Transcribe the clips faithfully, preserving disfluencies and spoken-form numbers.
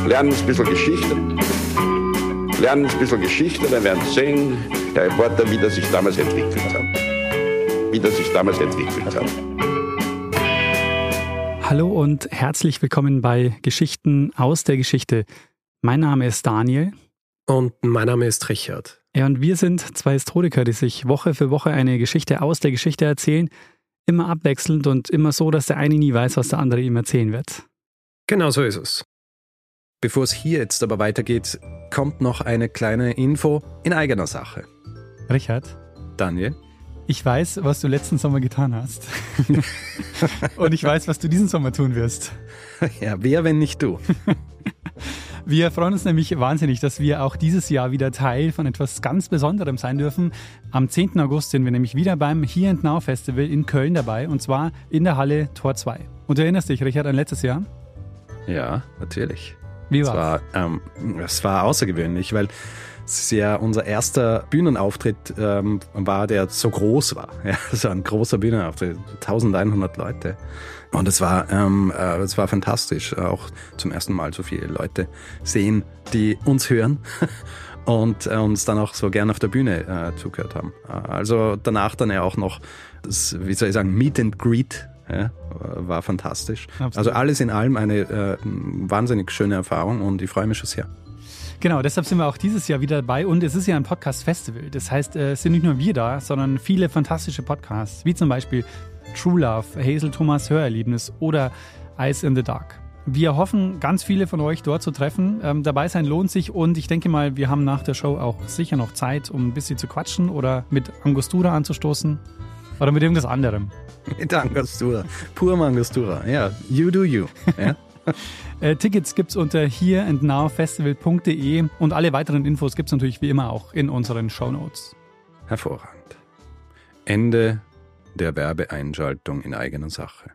lernen ein bisschen Geschichte. Lernen ein bisschen Geschichte, dann werden Sie sehen, der Reporter, wie das sich damals entwickelt hat. Wie das sich damals entwickelt hat. Hallo und herzlich willkommen bei Geschichten aus der Geschichte. Mein Name ist Daniel. Und mein Name ist Richard. Ja, und wir sind zwei Historiker, die sich Woche für Woche eine Geschichte aus der Geschichte erzählen. Immer abwechselnd und immer so, dass der eine nie weiß, was der andere ihm erzählen wird. Genau so ist es. Bevor es hier jetzt aber weitergeht, kommt noch eine kleine Info in eigener Sache. Richard? Daniel? Ich weiß, was du letzten Sommer getan hast. Und ich weiß, was du diesen Sommer tun wirst. Ja, wer, wenn nicht du? Wir freuen uns nämlich wahnsinnig, dass wir auch dieses Jahr wieder Teil von etwas ganz Besonderem sein dürfen. Am zehnten August sind wir nämlich wieder beim Here and Now Festival in Köln dabei, und zwar in der Halle Tor zwei. Und du erinnerst dich, Richard, an letztes Jahr? Ja, natürlich. Wie es war's? war? Ähm, es war außergewöhnlich, weil es ja unser erster Bühnenauftritt ähm, war, der so groß war. Ja, es war ein großer Bühnenauftritt, eintausendeinhundert Leute. Und es war, ähm, äh, es war fantastisch, auch zum ersten Mal so viele Leute sehen, die uns hören und äh, uns dann auch so gern auf der Bühne äh, zugehört haben. Also danach dann ja auch noch das, wie soll ich sagen, Meet and Greet. Ja, war fantastisch. Absolut. Also alles in allem eine äh, wahnsinnig schöne Erfahrung und ich freue mich schon sehr. Genau, deshalb sind wir auch dieses Jahr wieder dabei und es ist ja ein Podcast-Festival. Das heißt, es sind nicht nur wir da, sondern viele fantastische Podcasts, wie zum Beispiel True Love, Hazel Thomas Hörerlebnis oder Eyes in the Dark. Wir hoffen, ganz viele von euch dort zu treffen. Ähm, dabei sein lohnt sich und ich denke mal, wir haben nach der Show auch sicher noch Zeit, um ein bisschen zu quatschen oder mit Angostura anzustoßen oder mit irgendwas anderem. Mit Angostura, pur Angostura, ja, you do you. Ja. äh, Tickets gibt's unter here and now festival punkt de und alle weiteren Infos gibt's natürlich wie immer auch in unseren Shownotes. Hervorragend. Ende der Werbeeinschaltung in eigener Sache.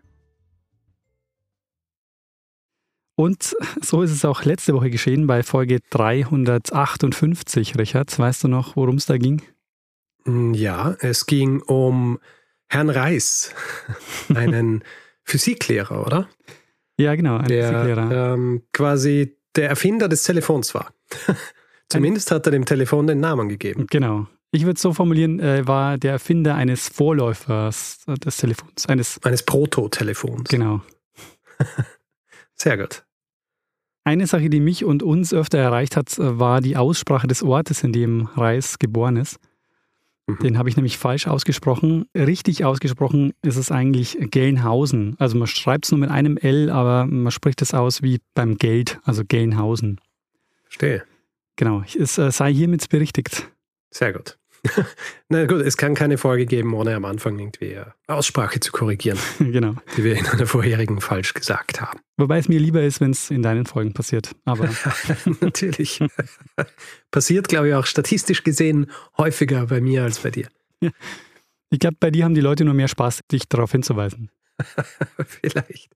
Und so ist es auch letzte Woche geschehen bei Folge dreihundertachtundfünfzig, Richard. Weißt du noch, worum es da ging? Ja, es ging um Herrn Reis, einen Physiklehrer, oder? Ja, genau, ein der Physiklehrer. Ähm, quasi der Erfinder des Telefons war. Zumindest hat er dem Telefon den Namen gegeben. Genau. Ich würde es so formulieren, äh, war der Erfinder eines Vorläufers des Telefons. Eines, eines Prototelefons. Genau. Sehr gut. Eine Sache, die mich und uns öfter erreicht hat, war die Aussprache des Ortes, in dem Reis geboren ist. Mhm. Den habe ich nämlich falsch ausgesprochen. Richtig ausgesprochen ist es eigentlich Gelnhausen. Also man schreibt es nur mit einem L, aber man spricht es aus wie beim Geld, also Gelnhausen. Verstehe. Genau, es äh, sei hiermit berichtigt. Sehr gut. Na gut, es kann keine Folge geben, ohne am Anfang irgendwie Aussprache zu korrigieren, genau, die wir in einer vorherigen falsch gesagt haben. Wobei es mir lieber ist, wenn es in deinen Folgen passiert. Aber natürlich. Passiert, glaube ich, auch statistisch gesehen häufiger bei mir als bei dir. Ja. Ich glaube, bei dir haben die Leute nur mehr Spaß, dich darauf hinzuweisen. Vielleicht.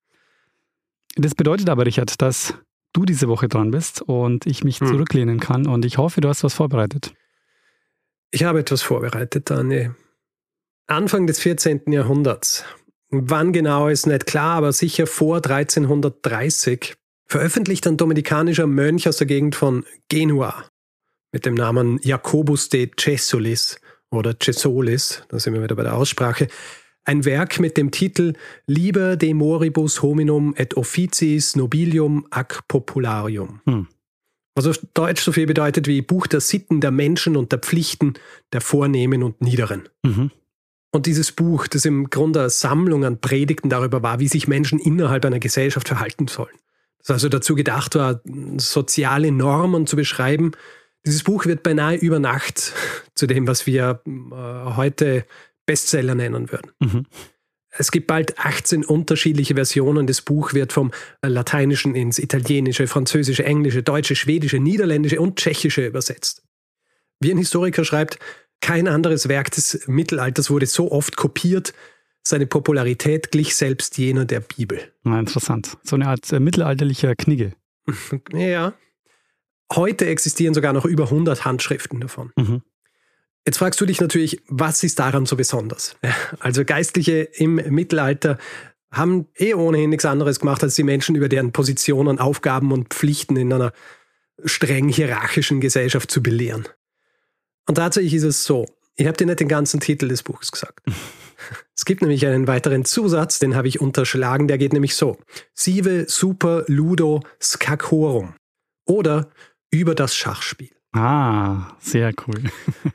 Das bedeutet aber, Richard, dass du diese Woche dran bist und ich mich hm. zurücklehnen kann und ich hoffe, du hast was vorbereitet. Ich habe etwas vorbereitet, Daniel. Anfang des vierzehnten Jahrhunderts. Wann genau ist nicht klar, aber sicher vor dreizehnhundertdreißig veröffentlicht ein dominikanischer Mönch aus der Gegend von Genua mit dem Namen Jacobus de Cesolis oder Cesolis, da sind wir wieder bei der Aussprache, ein Werk mit dem Titel Liber de moribus hominum et officiis nobilium ac popularium. Hm. Was auf Deutsch so viel bedeutet wie Buch der Sitten, der Menschen und der Pflichten, der Vornehmen und Niederen. Mhm. Und dieses Buch, das im Grunde eine Sammlung an Predigten darüber war, wie sich Menschen innerhalb einer Gesellschaft verhalten sollen. Das also dazu gedacht war, soziale Normen zu beschreiben. Dieses Buch wird beinahe über Nacht zu dem, was wir äh, heute Bestseller nennen würden. Mhm. Es gibt bald achtzehn unterschiedliche Versionen. Das Buch wird vom Lateinischen ins Italienische, Französische, Englische, Deutsche, Schwedische, Niederländische und Tschechische übersetzt. Wie ein Historiker schreibt, kein anderes Werk des Mittelalters wurde so oft kopiert. Seine Popularität glich selbst jener der Bibel. Na, interessant. So eine Art äh, mittelalterlicher Knigge. Ja. Heute existieren sogar noch über hundert Handschriften davon. Mhm. Jetzt fragst du dich natürlich, was ist daran so besonders? Also Geistliche im Mittelalter haben eh ohnehin nichts anderes gemacht, als die Menschen über deren Positionen, Aufgaben und Pflichten in einer streng hierarchischen Gesellschaft zu belehren. Und tatsächlich ist es so, ich habe dir nicht den ganzen Titel des Buches gesagt. Es gibt nämlich einen weiteren Zusatz, den habe ich unterschlagen, der geht nämlich so. Sive super ludo scacorum. Oder über das Schachspiel. Ah, sehr cool.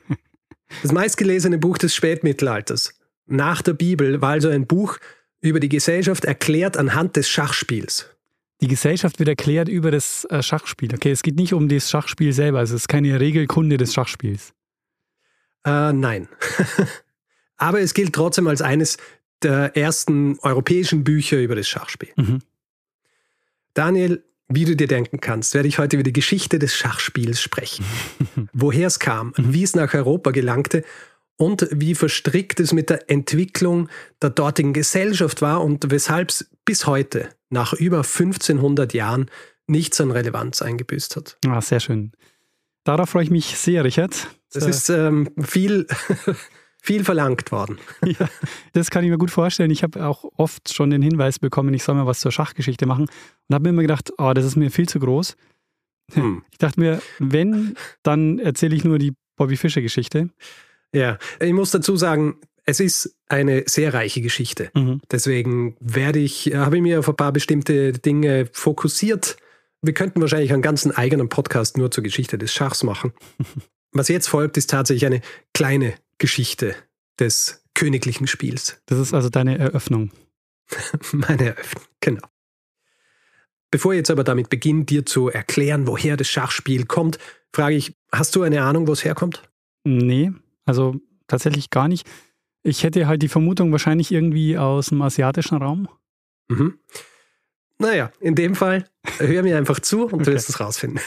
Das meistgelesene Buch des Spätmittelalters. Nach der Bibel war also ein Buch über die Gesellschaft erklärt anhand des Schachspiels. Die Gesellschaft wird erklärt über das äh, Schachspiel. Okay, es geht nicht um das Schachspiel selber, also es ist keine Regelkunde des Schachspiels. Äh, nein. Aber es gilt trotzdem als eines der ersten europäischen Bücher über das Schachspiel. Mhm. Daniel, wie du dir denken kannst, werde ich heute über die Geschichte des Schachspiels sprechen. Woher es kam, wie es nach Europa gelangte und wie verstrickt es mit der Entwicklung der dortigen Gesellschaft war und weshalb es bis heute, nach über fünfzehnhundert Jahren, nichts an Relevanz eingebüßt hat. Ah, sehr schön. Darauf freue ich mich sehr, Richard. Das ist ähm, viel, viel verlangt worden. Ja, das kann ich mir gut vorstellen. Ich habe auch oft schon den Hinweis bekommen, ich soll mal was zur Schachgeschichte machen und habe mir immer gedacht, oh, das ist mir viel zu groß. Hm. Ich dachte mir, wenn, dann erzähle ich nur die Bobby Fischer-Geschichte. Ja, ich muss dazu sagen, es ist eine sehr reiche Geschichte. Mhm. Deswegen werde ich, habe ich mir auf ein paar bestimmte Dinge fokussiert. Wir könnten wahrscheinlich einen ganzen eigenen Podcast nur zur Geschichte des Schachs machen. Was jetzt folgt, ist tatsächlich eine kleine Geschichte des königlichen Spiels. Das ist also deine Eröffnung. Meine Eröffnung, genau. Bevor ich jetzt aber damit beginne, dir zu erklären, woher das Schachspiel kommt, frage ich, hast du eine Ahnung, wo es herkommt? Nee, also tatsächlich gar nicht. Ich hätte halt die Vermutung wahrscheinlich irgendwie aus dem asiatischen Raum. Mhm. Naja, in dem Fall, hör mir einfach zu und okay. Du wirst es rausfinden.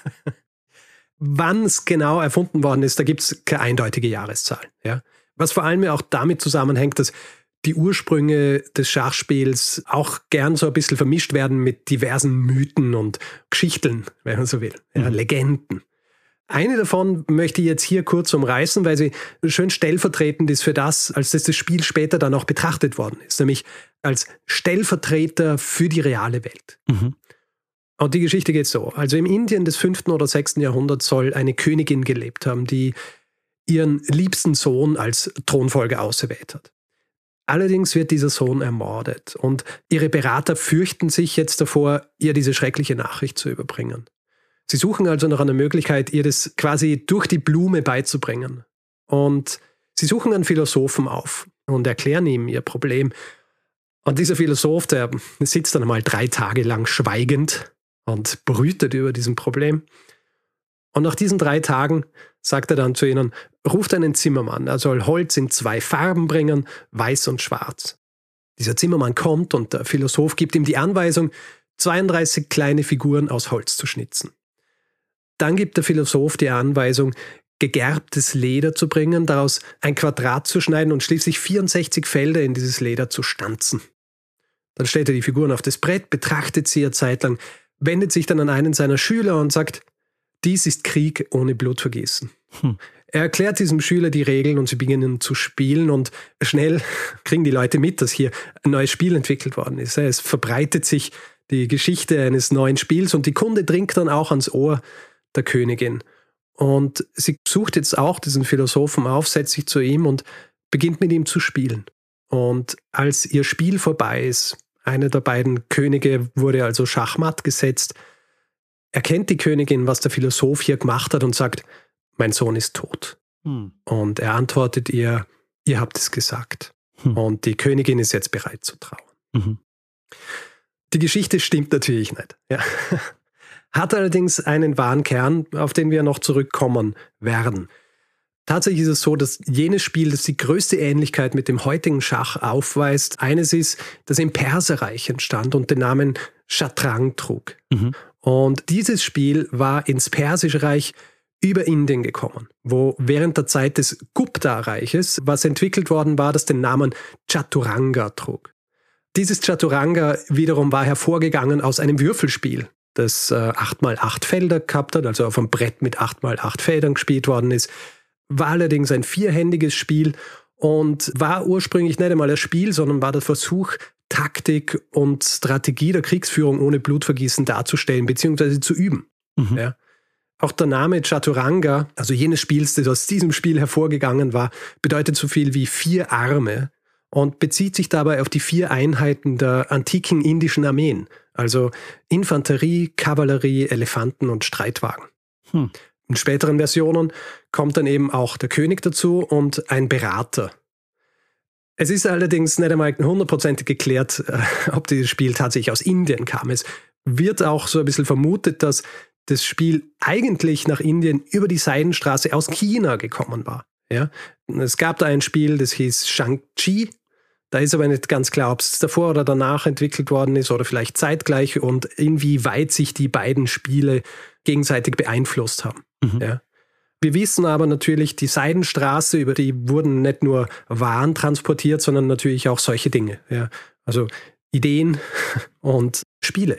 Wann es genau erfunden worden ist, da gibt es keine eindeutige Jahreszahl. Ja? Was vor allem auch damit zusammenhängt, dass die Ursprünge des Schachspiels auch gern so ein bisschen vermischt werden mit diversen Mythen und Geschichteln, wenn man so will, ja, mhm. Legenden. Eine davon möchte ich jetzt hier kurz umreißen, weil sie schön stellvertretend ist für das, als das das Spiel später dann auch betrachtet worden ist, nämlich als Stellvertreter für die reale Welt. Mhm. Und die Geschichte geht so. Also im Indien des fünften oder sechsten Jahrhunderts soll eine Königin gelebt haben, die ihren liebsten Sohn als Thronfolger auserwählt hat. Allerdings wird dieser Sohn ermordet und ihre Berater fürchten sich jetzt davor, ihr diese schreckliche Nachricht zu überbringen. Sie suchen also nach einer Möglichkeit, ihr das quasi durch die Blume beizubringen. Und sie suchen einen Philosophen auf und erklären ihm ihr Problem. Und dieser Philosoph, der sitzt dann einmal drei Tage lang schweigend und brütet über diesem Problem. Und nach diesen drei Tagen sagt er dann zu ihnen, ruft einen Zimmermann, er soll Holz in zwei Farben bringen, weiß und schwarz. Dieser Zimmermann kommt und der Philosoph gibt ihm die Anweisung, zweiunddreißig kleine Figuren aus Holz zu schnitzen. Dann gibt der Philosoph die Anweisung, gegerbtes Leder zu bringen, daraus ein Quadrat zu schneiden und schließlich vierundsechzig Felder in dieses Leder zu stanzen. Dann stellt er die Figuren auf das Brett, betrachtet sie eine Zeit lang, wendet sich dann an einen seiner Schüler und sagt, dies ist Krieg ohne Blutvergießen. Hm. Er erklärt diesem Schüler die Regeln und sie beginnen zu spielen und schnell kriegen die Leute mit, dass hier ein neues Spiel entwickelt worden ist. Es verbreitet sich die Geschichte eines neuen Spiels und die Kunde dringt dann auch ans Ohr der Königin. Und sie sucht jetzt auch diesen Philosophen auf, setzt sich zu ihm und beginnt mit ihm zu spielen. Und als ihr Spiel vorbei ist, eine der beiden Könige wurde also schachmatt gesetzt, erkennt die Königin, was der Philosoph hier gemacht hat und sagt, mein Sohn ist tot. Hm. Und er antwortet ihr, ihr habt es gesagt. Hm. Und die Königin ist jetzt bereit zu trauern. Mhm. Die Geschichte stimmt natürlich nicht. Ja. Hat allerdings einen wahren Kern, auf den wir noch zurückkommen werden. Tatsächlich ist es so, dass jenes Spiel, das die größte Ähnlichkeit mit dem heutigen Schach aufweist, eines ist, das im Perserreich entstand und den Namen Shatrang trug. Mhm. Und dieses Spiel war ins Persische Reich über Indien gekommen, wo während der Zeit des Gupta-Reiches was entwickelt worden war, das den Namen Chaturanga trug. Dieses Chaturanga wiederum war hervorgegangen aus einem Würfelspiel, das äh, acht mal acht Felder gehabt hat, also auf einem Brett mit acht mal acht Feldern gespielt worden ist, war allerdings ein vierhändiges Spiel und war ursprünglich nicht einmal ein Spiel, sondern war der Versuch, Taktik und Strategie der Kriegsführung ohne Blutvergießen darzustellen bzw. zu üben. Mhm. Ja. Auch der Name Chaturanga, also jenes Spiels, das aus diesem Spiel hervorgegangen war, bedeutet so viel wie vier Arme und bezieht sich dabei auf die vier Einheiten der antiken indischen Armeen, also Infanterie, Kavallerie, Elefanten und Streitwagen. Hm. In späteren Versionen kommt dann eben auch der König dazu und ein Berater. Es ist allerdings nicht einmal hundertprozentig geklärt, ob dieses Spiel tatsächlich aus Indien kam. Es wird auch so ein bisschen vermutet, dass das Spiel eigentlich nach Indien über die Seidenstraße aus China gekommen war. Ja? Es gab da ein Spiel, das hieß Shang-Chi. Da ist aber nicht ganz klar, ob es davor oder danach entwickelt worden ist oder vielleicht zeitgleich und inwieweit sich die beiden Spiele gegenseitig beeinflusst haben. Mhm. Ja? Wir wissen aber natürlich, die Seidenstraße, über die wurden nicht nur Waren transportiert, sondern natürlich auch solche Dinge. Ja? Also Ideen und Spiele.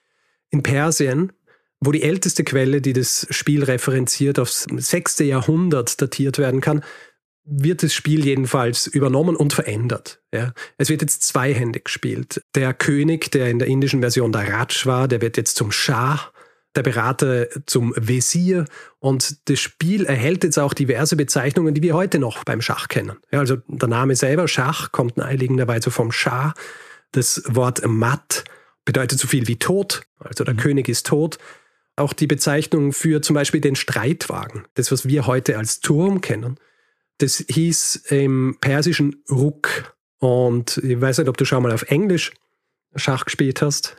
In Persien, wo die älteste Quelle, die das Spiel referenziert, aufs sechste Jahrhundert datiert werden kann, wird das Spiel jedenfalls übernommen und verändert. Ja. Es wird jetzt zweihändig gespielt. Der König, der in der indischen Version der Raj war, der wird jetzt zum Schah, der Berater zum Wesir und das Spiel erhält jetzt auch diverse Bezeichnungen, die wir heute noch beim Schach kennen. Ja, also der Name selber, Schach, kommt naheliegenderweise vom Schah. Das Wort Mat bedeutet so viel wie tot, also der mhm. König ist tot. Auch die Bezeichnung für zum Beispiel den Streitwagen, das, was wir heute als Turm kennen, das hieß im Persischen Ruk. Und ich weiß nicht, ob du schon mal auf Englisch Schach gespielt hast.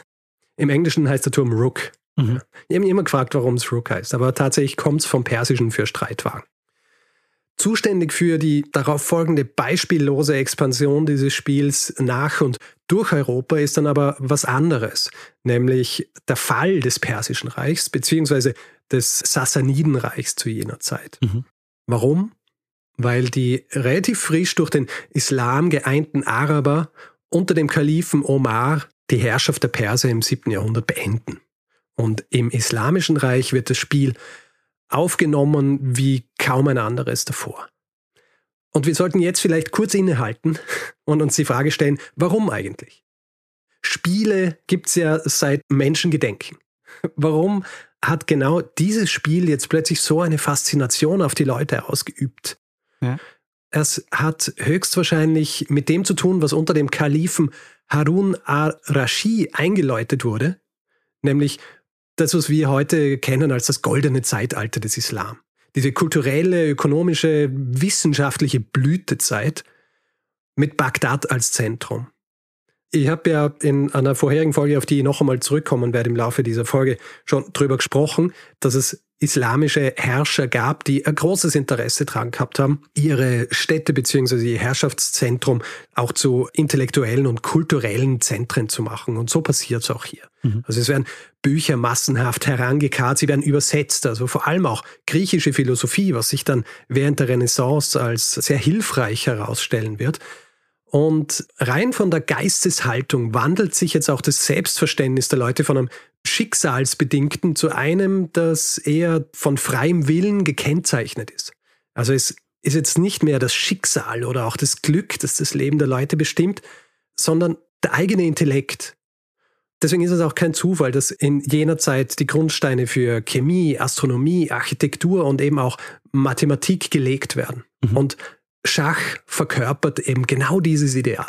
Im Englischen heißt der Turm Rook. Mhm. Ich habe mich immer gefragt, warum es Rook heißt, aber tatsächlich kommt es vom Persischen für Streitwagen. Zuständig für die darauf folgende beispiellose Expansion dieses Spiels nach und durch Europa ist dann aber was anderes, nämlich der Fall des Persischen Reichs bzw. des Sassanidenreichs zu jener Zeit. Mhm. Warum? Weil die relativ frisch durch den Islam geeinten Araber unter dem Kalifen Omar die Herrschaft der Perser im siebten Jahrhundert beenden. Und im Islamischen Reich wird das Spiel aufgenommen wie kaum ein anderes davor. Und wir sollten jetzt vielleicht kurz innehalten und uns die Frage stellen, warum eigentlich? Spiele gibt es ja seit Menschengedenken. Warum hat genau dieses Spiel jetzt plötzlich so eine Faszination auf die Leute ausgeübt? Ja. Es hat höchstwahrscheinlich mit dem zu tun, was unter dem Kalifen Harun ar-Raschid eingeläutet wurde, nämlich das, was wir heute kennen als das goldene Zeitalter des Islam. Diese kulturelle, ökonomische, wissenschaftliche Blütezeit mit Bagdad als Zentrum. Ich habe ja in einer vorherigen Folge, auf die ich noch einmal zurückkommen werde im Laufe dieser Folge, schon drüber gesprochen, dass es islamische Herrscher gab, die ein großes Interesse daran gehabt haben, ihre Städte bzw. ihr Herrschaftszentrum auch zu intellektuellen und kulturellen Zentren zu machen. Und so passiert es auch hier. Mhm. Also es werden Bücher massenhaft herangekarrt, sie werden übersetzt, also vor allem auch griechische Philosophie, was sich dann während der Renaissance als sehr hilfreich herausstellen wird. Und rein von der Geisteshaltung wandelt sich jetzt auch das Selbstverständnis der Leute von einem Schicksalsbedingten zu einem, das eher von freiem Willen gekennzeichnet ist. Also es ist jetzt nicht mehr das Schicksal oder auch das Glück, das das Leben der Leute bestimmt, sondern der eigene Intellekt. Deswegen ist es auch kein Zufall, dass in jener Zeit die Grundsteine für Chemie, Astronomie, Architektur und eben auch Mathematik gelegt werden. Mhm. Und Schach verkörpert eben genau dieses Ideal.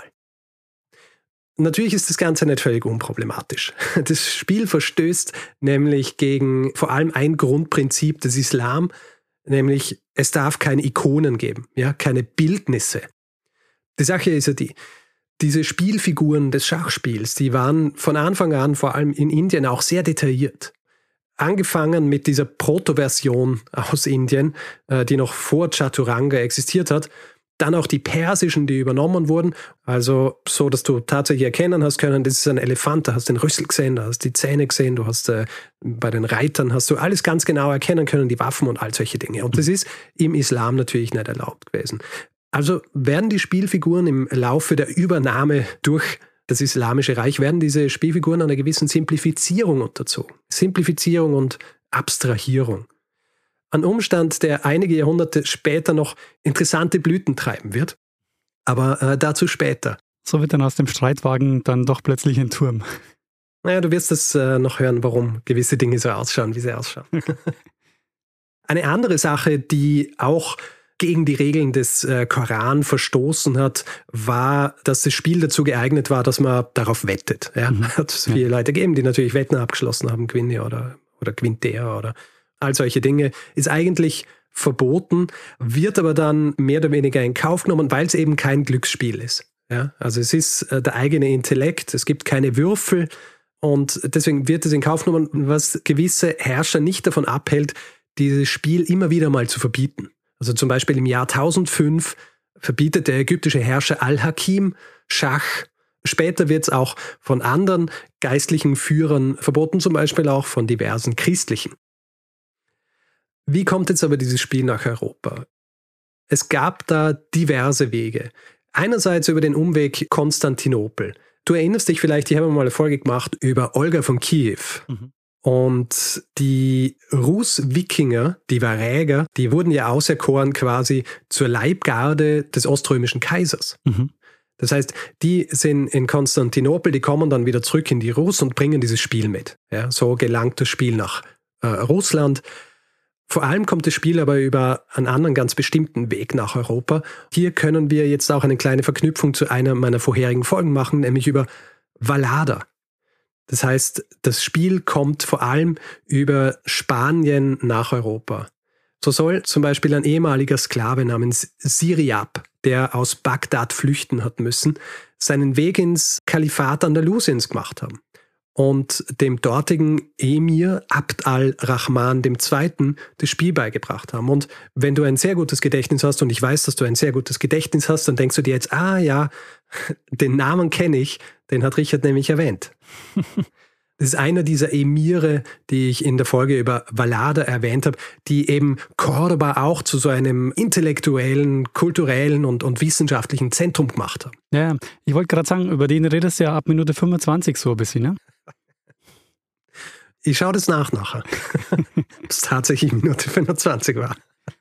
Natürlich ist das Ganze nicht völlig unproblematisch. Das Spiel verstößt nämlich gegen vor allem ein Grundprinzip des Islam, nämlich es darf keine Ikonen geben, ja, keine Bildnisse. Die Sache ist ja die, diese Spielfiguren des Schachspiels, die waren von Anfang an vor allem in Indien auch sehr detailliert. Angefangen mit dieser Proto-Version aus Indien, die noch vor Chaturanga existiert hat, dann auch die persischen, die übernommen wurden, also so, dass du tatsächlich erkennen hast können, das ist ein Elefant, da hast du den Rüssel gesehen, da hast du die Zähne gesehen, du hast äh, bei den Reitern hast du alles ganz genau erkennen können, die Waffen und all solche Dinge. Und das ist im Islam natürlich nicht erlaubt gewesen. Also werden die Spielfiguren im Laufe der Übernahme durch das Islamische Reich, werden diese Spielfiguren einer gewissen Simplifizierung unterzogen. Simplifizierung und Abstrahierung. Ein Umstand, der einige Jahrhunderte später noch interessante Blüten treiben wird. Aber äh, dazu später. So wird dann aus dem Streitwagen dann doch plötzlich ein Turm. Naja, du wirst es äh, noch hören, warum gewisse Dinge so ausschauen, wie sie ausschauen. Eine andere Sache, die auch gegen die Regeln des äh, Koran verstoßen hat, war, dass das Spiel dazu geeignet war, dass man darauf wettet. Ja? Mhm. Hat es viele ja. Leute gegeben, die natürlich Wetten abgeschlossen haben, Gewinne oder, oder gewinnt der oder all solche Dinge. Ist eigentlich verboten, wird aber dann mehr oder weniger in Kauf genommen, weil es eben kein Glücksspiel ist. Ja? Also es ist äh, der eigene Intellekt, es gibt keine Würfel und deswegen wird es in Kauf genommen, was gewisse Herrscher nicht davon abhält, dieses Spiel immer wieder mal zu verbieten. Also zum Beispiel im Jahr tausendfünf verbietet der ägyptische Herrscher Al-Hakim Schach. Später wird es auch von anderen geistlichen Führern verboten, zum Beispiel auch von diversen christlichen. Wie kommt jetzt aber dieses Spiel nach Europa? Es gab da diverse Wege. Einerseits über den Umweg Konstantinopel. Du erinnerst dich vielleicht, ich habe mal eine Folge gemacht über Olga von Kiew. Mhm. Und die Rus-Wikinger, die Varäger, die wurden ja auserkoren quasi zur Leibgarde des oströmischen Kaisers. Mhm. Das heißt, die sind in Konstantinopel, die kommen dann wieder zurück in die Rus und bringen dieses Spiel mit. Ja, so gelangt das Spiel nach äh, Russland. Vor allem kommt das Spiel aber über einen anderen ganz bestimmten Weg nach Europa. Hier können wir jetzt auch eine kleine Verknüpfung zu einer meiner vorherigen Folgen machen, nämlich über Vallada. Das heißt, das Spiel kommt vor allem über Spanien nach Europa. So soll zum Beispiel ein ehemaliger Sklave namens Siriab, der aus Bagdad flüchten hat müssen, seinen Weg ins Kalifat Andalusiens gemacht haben und dem dortigen Emir Abd al-Rahman der Zweite. das Spiel beigebracht haben. Und wenn du ein sehr gutes Gedächtnis hast, und ich weiß, dass du ein sehr gutes Gedächtnis hast, dann denkst du dir jetzt, ah ja, den Namen kenne ich, den hat Richard nämlich erwähnt. Das ist einer dieser Emire, die ich in der Folge über Vallada erwähnt habe, die eben Cordoba auch zu so einem intellektuellen, kulturellen und, und wissenschaftlichen Zentrum gemacht haben. Ja, ich wollte gerade sagen, über den redest du ja ab Minute fünfundzwanzig so ein bisschen, ne? Ich schaue das nach nachher, ob es tatsächlich Minute fünfundzwanzig war.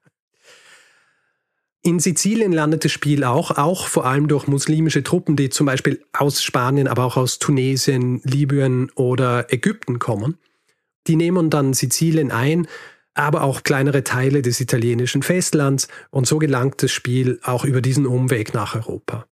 In Sizilien landet das Spiel auch, auch vor allem durch muslimische Truppen, die zum Beispiel aus Spanien, aber auch aus Tunesien, Libyen oder Ägypten kommen. Die nehmen dann Sizilien ein, aber auch kleinere Teile des italienischen Festlands und so gelangt das Spiel auch über diesen Umweg nach Europa.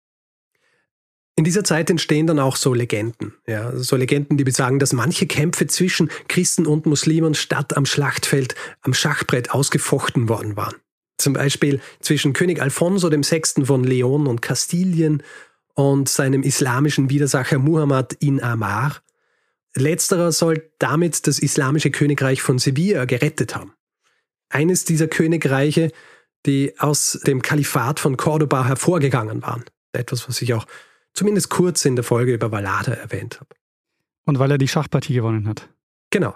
In dieser Zeit entstehen dann auch so Legenden, ja, so Legenden, die besagen, dass manche Kämpfe zwischen Christen und Muslimen statt am Schlachtfeld am Schachbrett ausgefochten worden waren. Zum Beispiel zwischen König Alfonso der Sechste. Von Leon und Kastilien und seinem islamischen Widersacher Muhammad in Amar. Letzterer soll damit das islamische Königreich von Sevilla gerettet haben. Eines dieser Königreiche, die aus dem Kalifat von Cordoba hervorgegangen waren. Etwas, was ich auch zumindest kurz in der Folge über Vallada erwähnt habe. Und weil er die Schachpartie gewonnen hat. Genau.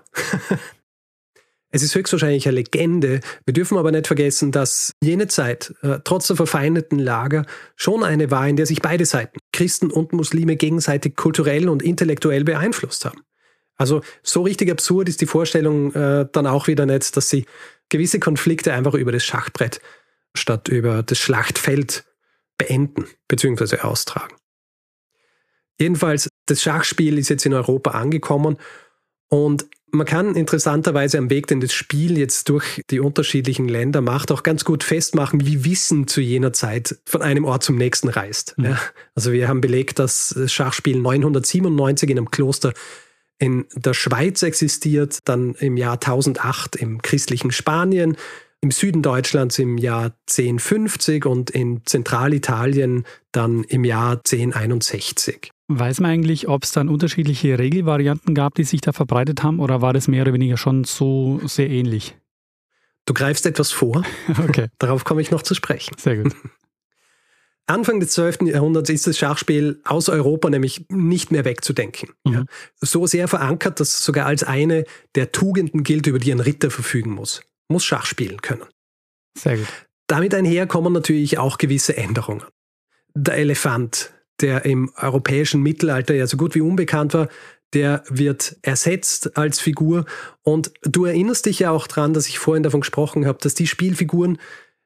Es ist höchstwahrscheinlich eine Legende. Wir dürfen aber nicht vergessen, dass jene Zeit, äh, trotz der verfeindeten Lager, schon eine war, in der sich beide Seiten, Christen und Muslime, gegenseitig kulturell und intellektuell beeinflusst haben. Also so richtig absurd ist die Vorstellung äh, dann auch wieder nicht, dass sie gewisse Konflikte einfach über das Schachbrett statt über das Schlachtfeld beenden bzw. austragen. Jedenfalls, das Schachspiel ist jetzt in Europa angekommen und man kann interessanterweise am Weg, den das Spiel jetzt durch die unterschiedlichen Länder macht, auch ganz gut festmachen, wie Wissen zu jener Zeit von einem Ort zum nächsten reist. Mhm. Ja, also wir haben belegt, dass das Schachspiel neunhundertsiebenundneunzig in einem Kloster in der Schweiz existiert, dann im Jahr tausendacht im christlichen Spanien, im Süden Deutschlands im Jahr zehnhundertfünfzig und in Zentralitalien dann im Jahr zehnhunderteinundsechzig. Weiß man eigentlich, ob es dann unterschiedliche Regelvarianten gab, die sich da verbreitet haben, oder war das mehr oder weniger schon so sehr ähnlich? Du greifst etwas vor. Okay. Darauf komme ich noch zu sprechen. Sehr gut. Anfang des zwölften. Jahrhunderts ist das Schachspiel aus Europa nämlich nicht mehr wegzudenken. Mhm. Ja. So sehr verankert, dass es sogar als eine der Tugenden gilt, über die ein Ritter verfügen muss. Muss Schach spielen können. Sehr gut. Damit einher kommen natürlich auch gewisse Änderungen. Der Elefant, der im europäischen Mittelalter ja so gut wie unbekannt war, der wird ersetzt als Figur. Und du erinnerst dich ja auch daran, dass ich vorhin davon gesprochen habe, dass die Spielfiguren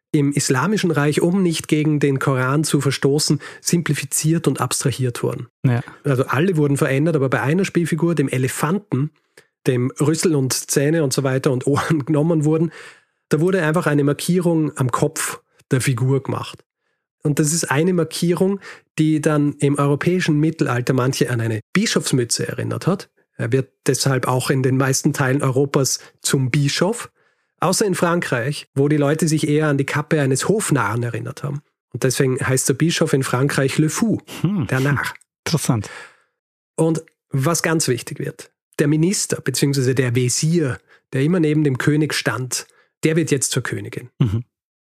im Islamischen Reich, um nicht gegen den Koran zu verstoßen, simplifiziert und abstrahiert worden. Ja. Also alle wurden verändert, aber bei einer Spielfigur, dem Elefanten, dem Rüssel und Zähne und so weiter und Ohren genommen wurden, da wurde einfach eine Markierung am Kopf der Figur gemacht. Und das ist eine Markierung, die dann im europäischen Mittelalter manche an eine Bischofsmütze erinnert hat. Er wird deshalb auch in den meisten Teilen Europas zum Bischof. Außer in Frankreich, wo die Leute sich eher an die Kappe eines Hofnarren erinnert haben. Und deswegen heißt der Bischof in Frankreich Le Fou, hm. der Narr. Interessant. Und was ganz wichtig wird, der Minister bzw. der Wesir, der immer neben dem König stand, der wird jetzt zur Königin. Mhm.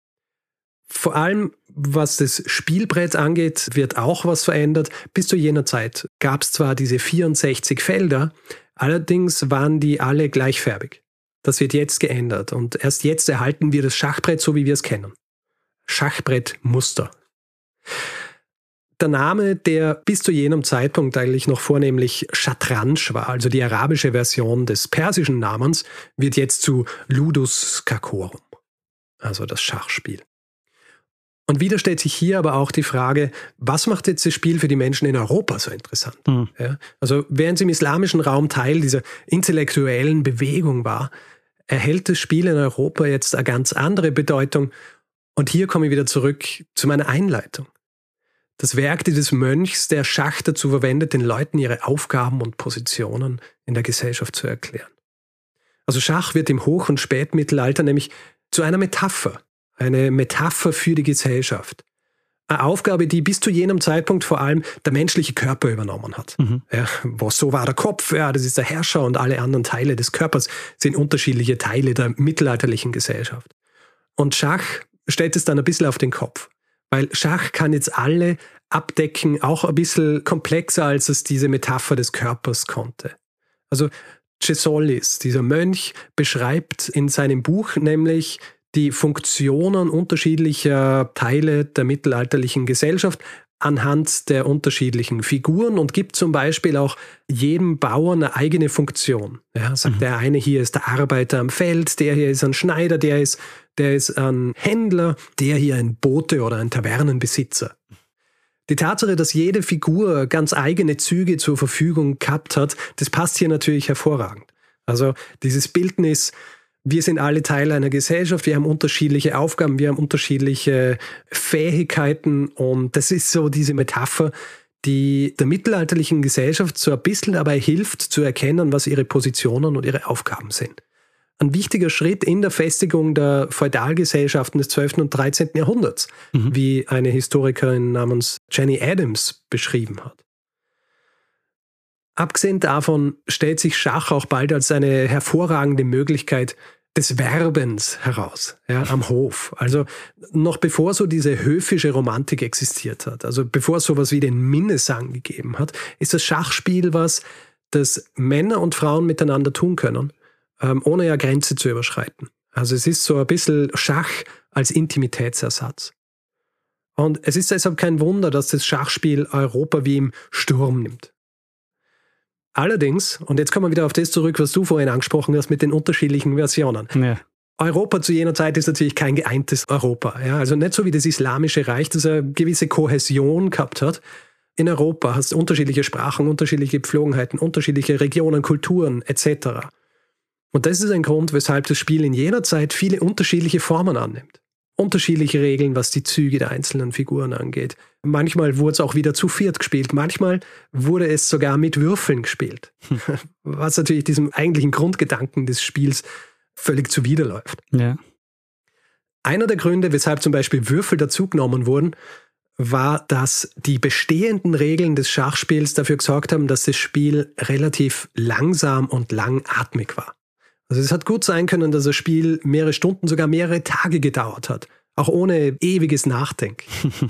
Vor allem, was das Spielbrett angeht, wird auch was verändert. Bis zu jener Zeit gab es zwar diese vierundsechzig Felder, allerdings waren die alle gleichfärbig. Das wird jetzt geändert und erst jetzt erhalten wir das Schachbrett, so wie wir es kennen. Schachbrettmuster. Der Name, der bis zu jenem Zeitpunkt eigentlich noch vornehmlich Shatranj war, also die arabische Version des persischen Namens, wird jetzt zu Ludus Cacorum, also das Schachspiel. Und wieder stellt sich hier aber auch die Frage, was macht jetzt das Spiel für die Menschen in Europa so interessant? Mhm. Ja, also während es im islamischen Raum Teil dieser intellektuellen Bewegung war, erhält das Spiel in Europa jetzt eine ganz andere Bedeutung. Und hier komme ich wieder zurück zu meiner Einleitung. Das Werk des Mönchs, der Schach dazu verwendet, den Leuten ihre Aufgaben und Positionen in der Gesellschaft zu erklären. Also Schach wird im Hoch- und Spätmittelalter nämlich zu einer Metapher, eine Metapher für die Gesellschaft. Eine Aufgabe, die bis zu jenem Zeitpunkt vor allem der menschliche Körper übernommen hat. Mhm. Ja, was so war der Kopf, ja, das ist der Herrscher und alle anderen Teile des Körpers sind unterschiedliche Teile der mittelalterlichen Gesellschaft. Und Schach stellt es dann ein bisschen auf den Kopf, weil Schach kann jetzt alle abdecken, auch ein bisschen komplexer, als es diese Metapher des Körpers konnte. Also Cesollis, dieser Mönch, beschreibt in seinem Buch nämlich die Funktionen unterschiedlicher Teile der mittelalterlichen Gesellschaft anhand der unterschiedlichen Figuren und gibt zum Beispiel auch jedem Bauern eine eigene Funktion. Ja, sagt mhm. der eine, hier ist der Arbeiter am Feld, der hier ist ein Schneider, der ist, der ist ein Händler, der hier ein Bote oder ein Tavernenbesitzer. Die Tatsache, dass jede Figur ganz eigene Züge zur Verfügung gehabt hat, das passt hier natürlich hervorragend. Also dieses Bildnis, wir sind alle Teil einer Gesellschaft, wir haben unterschiedliche Aufgaben, wir haben unterschiedliche Fähigkeiten und das ist so diese Metapher, die der mittelalterlichen Gesellschaft so ein bisschen dabei hilft, zu erkennen, was ihre Positionen und ihre Aufgaben sind. Ein wichtiger Schritt in der Festigung der Feudalgesellschaften des zwölften und dreizehnten Jahrhunderts, mhm. wie eine Historikerin namens Jenny Adams beschrieben hat. Abgesehen davon stellt sich Schach auch bald als eine hervorragende Möglichkeit des Werbens heraus, ja, am Hof. Also noch bevor so diese höfische Romantik existiert hat, also bevor es sowas wie den Minnesang gegeben hat, ist das Schachspiel was, das Männer und Frauen miteinander tun können, ähm, ohne ja Grenze zu überschreiten. Also es ist so ein bisschen Schach als Intimitätsersatz. Und es ist deshalb kein Wunder, dass das Schachspiel Europa wie im Sturm nimmt. Allerdings, und jetzt kommen wir wieder auf das zurück, was du vorhin angesprochen hast mit den unterschiedlichen Versionen. Ja. Europa zu jener Zeit ist natürlich kein geeintes Europa. Ja? Also nicht so wie das Islamische Reich, das eine gewisse Kohäsion gehabt hat. In Europa hast du unterschiedliche Sprachen, unterschiedliche Gepflogenheiten, unterschiedliche Regionen, Kulturen et cetera. Und das ist ein Grund, weshalb das Spiel in jener Zeit viele unterschiedliche Formen annimmt. Unterschiedliche Regeln, was die Züge der einzelnen Figuren angeht. Manchmal wurde es auch wieder zu viert gespielt. Manchmal wurde es sogar mit Würfeln gespielt. Hm. Was natürlich diesem eigentlichen Grundgedanken des Spiels völlig zuwiderläuft. Ja. Einer der Gründe, weshalb zum Beispiel Würfel dazugenommen wurden, war, dass die bestehenden Regeln des Schachspiels dafür gesorgt haben, dass das Spiel relativ langsam und langatmig war. Also es hat gut sein können, dass das Spiel mehrere Stunden, sogar mehrere Tage gedauert hat. Auch ohne ewiges Nachdenken.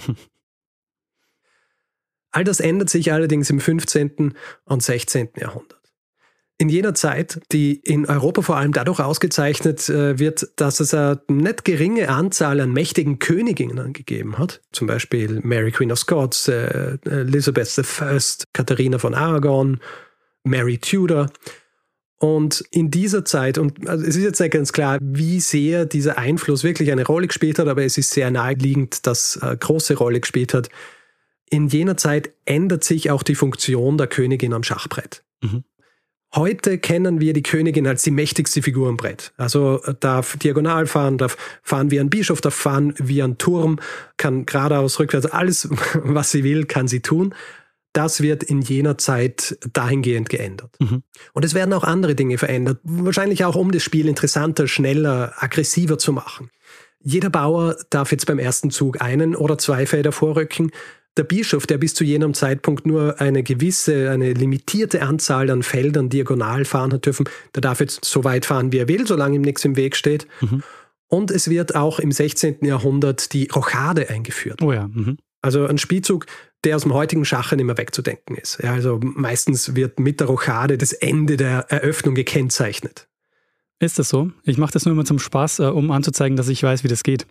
All das ändert sich allerdings im fünfzehnten und sechzehnten Jahrhundert. In jener Zeit, die in Europa vor allem dadurch ausgezeichnet äh, wird, dass es eine nicht geringe Anzahl an mächtigen Königinnen gegeben hat, zum Beispiel Mary Queen of Scots, äh, Elizabeth the First, Katharina von Aragon, Mary Tudor. Und in dieser Zeit, und also es ist jetzt nicht ganz klar, wie sehr dieser Einfluss wirklich eine Rolle gespielt hat, aber es ist sehr naheliegend, dass er eine große Rolle gespielt hat. In jener Zeit ändert sich auch die Funktion der Königin am Schachbrett. Mhm. Heute kennen wir die Königin als die mächtigste Figur am Brett. Also darf diagonal fahren, darf fahren wie ein Bischof, darf fahren wie ein Turm, kann geradeaus, rückwärts, alles, was sie will, kann sie tun. Das wird in jener Zeit dahingehend geändert. Mhm. Und es werden auch andere Dinge verändert. Wahrscheinlich auch, um das Spiel interessanter, schneller, aggressiver zu machen. Jeder Bauer darf jetzt beim ersten Zug einen oder zwei Felder vorrücken. Der Bischof, der bis zu jenem Zeitpunkt nur eine gewisse, eine limitierte Anzahl an Feldern diagonal fahren hat dürfen, der darf jetzt so weit fahren, wie er will, solange ihm nichts im Weg steht. Mhm. Und es wird auch im sechzehnten Jahrhundert die Rochade eingeführt. Oh ja. Mhm. Also ein Spielzug, der aus dem heutigen Schach nicht mehr wegzudenken ist. Ja, also meistens wird mit der Rochade das Ende der Eröffnung gekennzeichnet. Ist das so? Ich mache das nur immer zum Spaß, um anzuzeigen, dass ich weiß, wie das geht.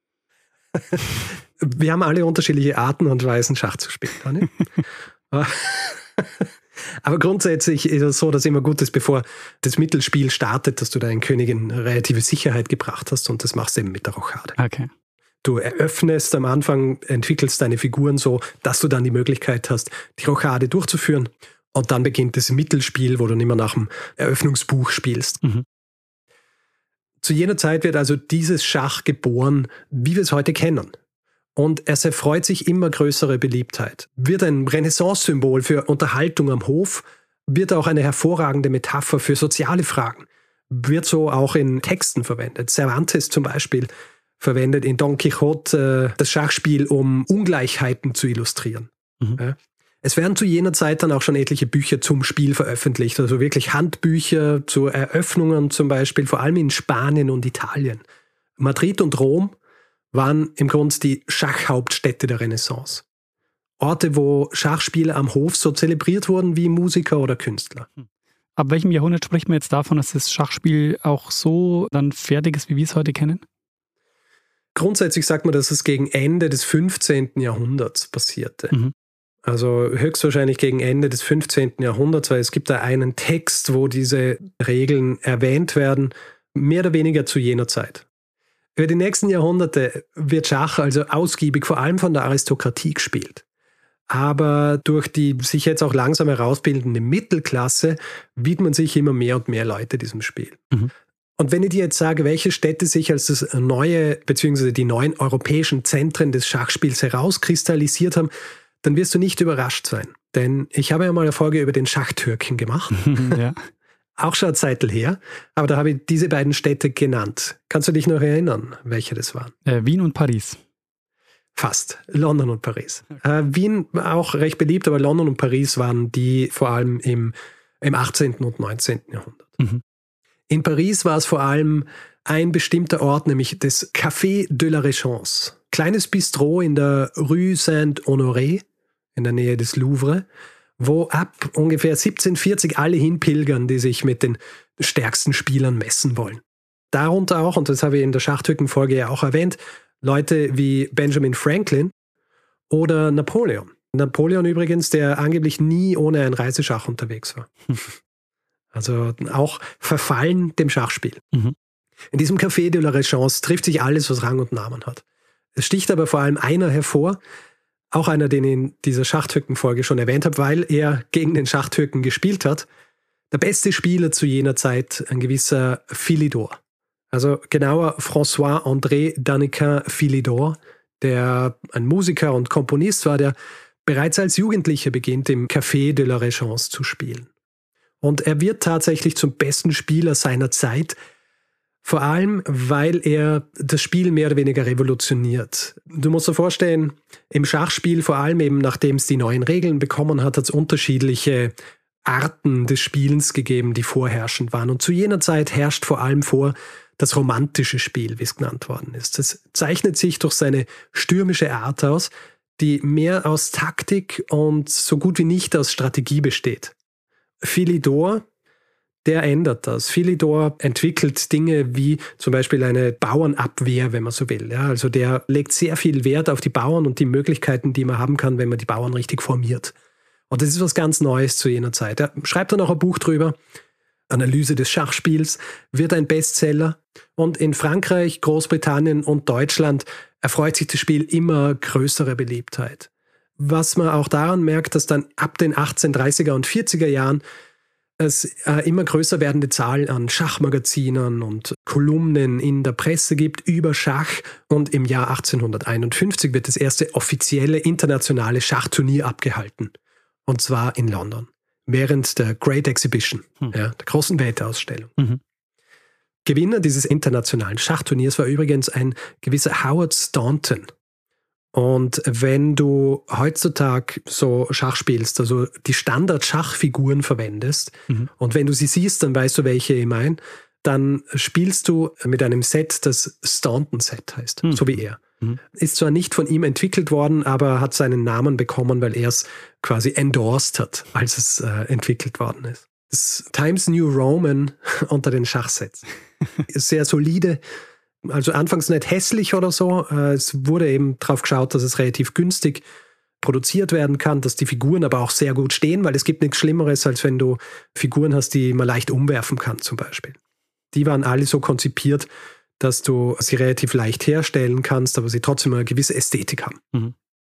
Wir haben alle unterschiedliche Arten und Weisen, Schach zu spielen. Aber grundsätzlich ist es so, dass immer gut ist, bevor das Mittelspiel startet, dass du deinen Königin relative Sicherheit gebracht hast, und das machst du eben mit der Rochade. Okay. Du eröffnest am Anfang, entwickelst deine Figuren so, dass du dann die Möglichkeit hast, die Rochade durchzuführen, und dann beginnt das Mittelspiel, wo du nicht mehr nach dem Eröffnungsbuch spielst. Mhm. Zu jener Zeit wird also dieses Schach geboren, wie wir es heute kennen. Und es erfreut sich immer größere Beliebtheit. Wird ein Renaissance-Symbol für Unterhaltung am Hof, wird auch eine hervorragende Metapher für soziale Fragen. Wird so auch in Texten verwendet. Cervantes zum Beispiel verwendet in Don Quixote äh, das Schachspiel, um Ungleichheiten zu illustrieren. Mhm. Ja. Es werden zu jener Zeit dann auch schon etliche Bücher zum Spiel veröffentlicht, also wirklich Handbücher zu Eröffnungen zum Beispiel, vor allem in Spanien und Italien. Madrid und Rom waren im Grunde die Schachhauptstädte der Renaissance. Orte, wo Schachspiele am Hof so zelebriert wurden wie Musiker oder Künstler. Ab welchem Jahrhundert spricht man jetzt davon, dass das Schachspiel auch so dann fertig ist, wie wir es heute kennen? Grundsätzlich sagt man, dass es gegen Ende des fünfzehnten Jahrhunderts passierte. Mhm. Also höchstwahrscheinlich gegen Ende des fünfzehnten Jahrhunderts, weil es gibt da einen Text, wo diese Regeln erwähnt werden, mehr oder weniger zu jener Zeit. Über die nächsten Jahrhunderte wird Schach also ausgiebig vor allem von der Aristokratie gespielt. Aber durch die sich jetzt auch langsam herausbildende Mittelklasse widmen sich immer mehr und mehr Leute diesem Spiel. Mhm. Und wenn ich dir jetzt sage, welche Städte sich als das neue, beziehungsweise die neuen europäischen Zentren des Schachspiels herauskristallisiert haben, dann wirst du nicht überrascht sein. Denn ich habe ja mal eine Folge über den Schachtürken gemacht. Ja. Auch schon eine Zeit her. Aber da habe ich diese beiden Städte genannt. Kannst du dich noch erinnern, welche das waren? Äh, Wien und Paris. Fast. London und Paris. Äh, Wien war auch recht beliebt, aber London und Paris waren die vor allem im, im achtzehnten und neunzehnten Jahrhundert. Mhm. In Paris war es vor allem ein bestimmter Ort, nämlich das Café de la Régence. Kleines Bistro in der Rue Saint-Honoré, in der Nähe des Louvre, wo ab ungefähr siebzehnhundertvierzig alle hinpilgern, die sich mit den stärksten Spielern messen wollen. Darunter auch, und das habe ich in der Schachtürken-Folge ja auch erwähnt, Leute wie Benjamin Franklin oder Napoleon. Napoleon übrigens, der angeblich nie ohne ein Reiseschach unterwegs war. Also auch verfallen dem Schachspiel. Mhm. In diesem Café de la Régence trifft sich alles, was Rang und Namen hat. Es sticht aber vor allem einer hervor, auch einer, den ich in dieser Schachtürken-Folge schon erwähnt habe, weil er gegen den Schachtürken gespielt hat. Der beste Spieler zu jener Zeit, ein gewisser Philidor. Also genauer François-André Daniquin Philidor, der ein Musiker und Komponist war, der bereits als Jugendlicher beginnt, im Café de la Régence zu spielen. Und er wird tatsächlich zum besten Spieler seiner Zeit, vor allem, weil er das Spiel mehr oder weniger revolutioniert. Du musst dir vorstellen, im Schachspiel, vor allem eben nachdem es die neuen Regeln bekommen hat, hat es unterschiedliche Arten des Spielens gegeben, die vorherrschend waren. Und zu jener Zeit herrscht vor allem vor das romantische Spiel, wie es genannt worden ist. Das zeichnet sich durch seine stürmische Art aus, die mehr aus Taktik und so gut wie nicht aus Strategie besteht. Philidor, der ändert das. Philidor entwickelt Dinge wie zum Beispiel eine Bauernabwehr, wenn man so will. Ja, also der legt sehr viel Wert auf die Bauern und die Möglichkeiten, die man haben kann, wenn man die Bauern richtig formiert. Und das ist was ganz Neues zu jener Zeit. Er schreibt dann auch ein Buch drüber, Analyse des Schachspiels, wird ein Bestseller. Und in Frankreich, Großbritannien und Deutschland erfreut sich das Spiel immer größere Beliebtheit. Was man auch daran merkt, dass dann ab den achtzehnhundertdreißiger und vierziger Jahren es äh, immer größer werdende Zahl an Schachmagazinen und Kolumnen in der Presse gibt über Schach. Und im Jahr achtzehnhunderteinundfünfzig wird das erste offizielle internationale Schachturnier abgehalten. Und zwar in London. Während der Great Exhibition, hm. ja, der großen Weltausstellung. Mhm. Gewinner dieses internationalen Schachturniers war übrigens ein gewisser Howard Staunton. Und wenn du heutzutage so Schach spielst, also die Standard-Schachfiguren verwendest, mhm. und wenn du sie siehst, dann weißt du, welche ich meine, dann spielst du mit einem Set, das Staunton-Set heißt, mhm. so wie er. Mhm. Ist zwar nicht von ihm entwickelt worden, aber hat seinen Namen bekommen, weil er es quasi endorsed hat, als es äh, entwickelt worden ist. Das Times New Roman unter den Schachsets. Sehr solide. Also anfangs nicht hässlich oder so. Es wurde eben drauf geschaut, dass es relativ günstig produziert werden kann, dass die Figuren aber auch sehr gut stehen, weil es gibt nichts Schlimmeres, als wenn du Figuren hast, die man leicht umwerfen kann zum Beispiel. Die waren alle so konzipiert, dass du sie relativ leicht herstellen kannst, aber sie trotzdem eine gewisse Ästhetik haben. Mhm.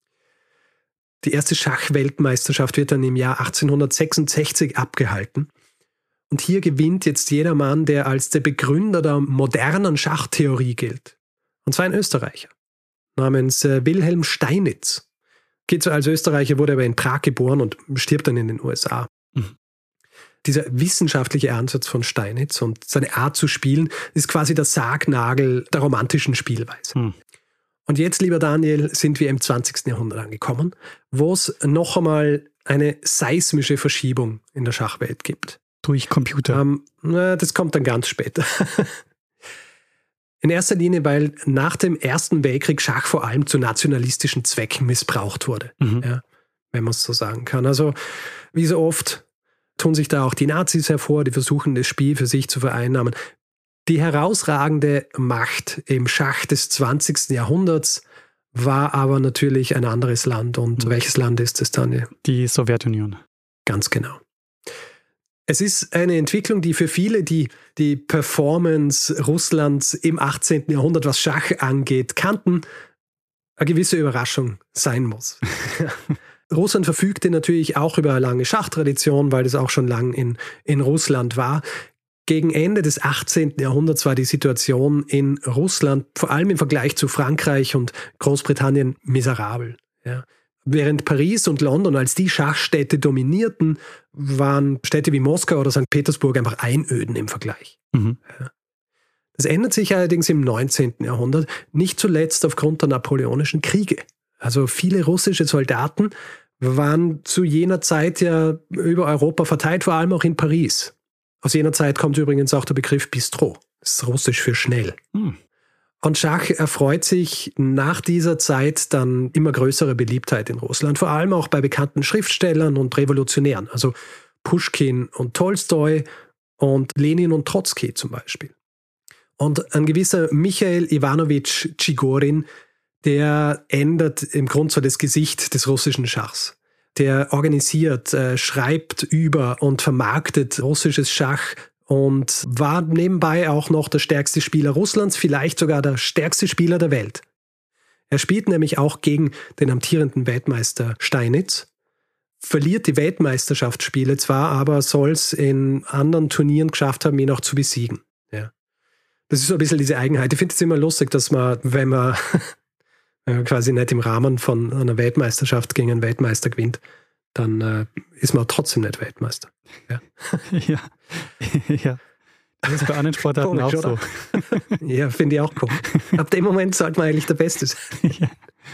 Die erste Schachweltmeisterschaft wird dann im Jahr achtzehnhundertsechsundsechzig abgehalten. Und hier gewinnt jetzt jeder Mann, der als der Begründer der modernen Schachtheorie gilt. Und zwar ein Österreicher namens Wilhelm Steinitz. Geht als Österreicher, wurde aber in Prag geboren und stirbt dann in den U S A. Mhm. Dieser wissenschaftliche Ansatz von Steinitz und seine Art zu spielen ist quasi der Sargnagel der romantischen Spielweise. Mhm. Und jetzt, lieber Daniel, sind wir im zwanzigsten Jahrhundert angekommen, wo es noch einmal eine seismische Verschiebung in der Schachwelt gibt. Durch Computer? Ähm, na, das kommt dann ganz später. In erster Linie, weil nach dem Ersten Weltkrieg Schach vor allem zu nationalistischen Zwecken missbraucht wurde, mhm. ja, wenn man es so sagen kann. Also wie so oft tun sich da auch die Nazis hervor, die versuchen, das Spiel für sich zu vereinnahmen. Die herausragende Macht im Schach des zwanzigsten Jahrhunderts war aber natürlich ein anderes Land. Und mhm. welches Land ist es, Daniel? Die Sowjetunion. Ganz genau. Es ist eine Entwicklung, die für viele, die die Performance Russlands im achtzehnten Jahrhundert, was Schach angeht, kannten, eine gewisse Überraschung sein muss. Russland verfügte natürlich auch über eine lange Schachtradition, weil das auch schon lang in, in Russland war. Gegen Ende des achtzehnten Jahrhunderts war die Situation in Russland, vor allem im Vergleich zu Frankreich und Großbritannien, miserabel. Ja. Während Paris und London als die Schachstädte dominierten, waren Städte wie Moskau oder Sankt Petersburg einfach Einöden im Vergleich. Mhm. Ja. Das ändert sich allerdings im neunzehnten Jahrhundert, nicht zuletzt aufgrund der napoleonischen Kriege. Also viele russische Soldaten waren zu jener Zeit ja über Europa verteilt, vor allem auch in Paris. Aus jener Zeit kommt übrigens auch der Begriff Bistro. Das ist russisch für schnell. Mhm. Und Schach erfreut sich nach dieser Zeit dann immer größere Beliebtheit in Russland, vor allem auch bei bekannten Schriftstellern und Revolutionären, also Puschkin und Tolstoi und Lenin und Trotzki zum Beispiel. Und ein gewisser Michail Iwanowitsch Tschigorin, der ändert im Grunde so das Gesicht des russischen Schachs. Der organisiert, äh, schreibt über und vermarktet russisches Schach und war nebenbei auch noch der stärkste Spieler Russlands, vielleicht sogar der stärkste Spieler der Welt. Er spielt nämlich auch gegen den amtierenden Weltmeister Steinitz, verliert die Weltmeisterschaftsspiele zwar, aber soll es in anderen Turnieren geschafft haben, ihn auch zu besiegen. Ja. Das ist so ein bisschen diese Eigenheit. Ich finde es immer lustig, dass man, wenn man quasi nicht im Rahmen von einer Weltmeisterschaft gegen einen Weltmeister gewinnt, dann äh, ist man trotzdem nicht Weltmeister. Ja, ja. ja. Das ist bei anderen Sportarten auch so. Ja, finde ich auch cool. Ab dem Moment sollte man eigentlich der Beste sein. Ja.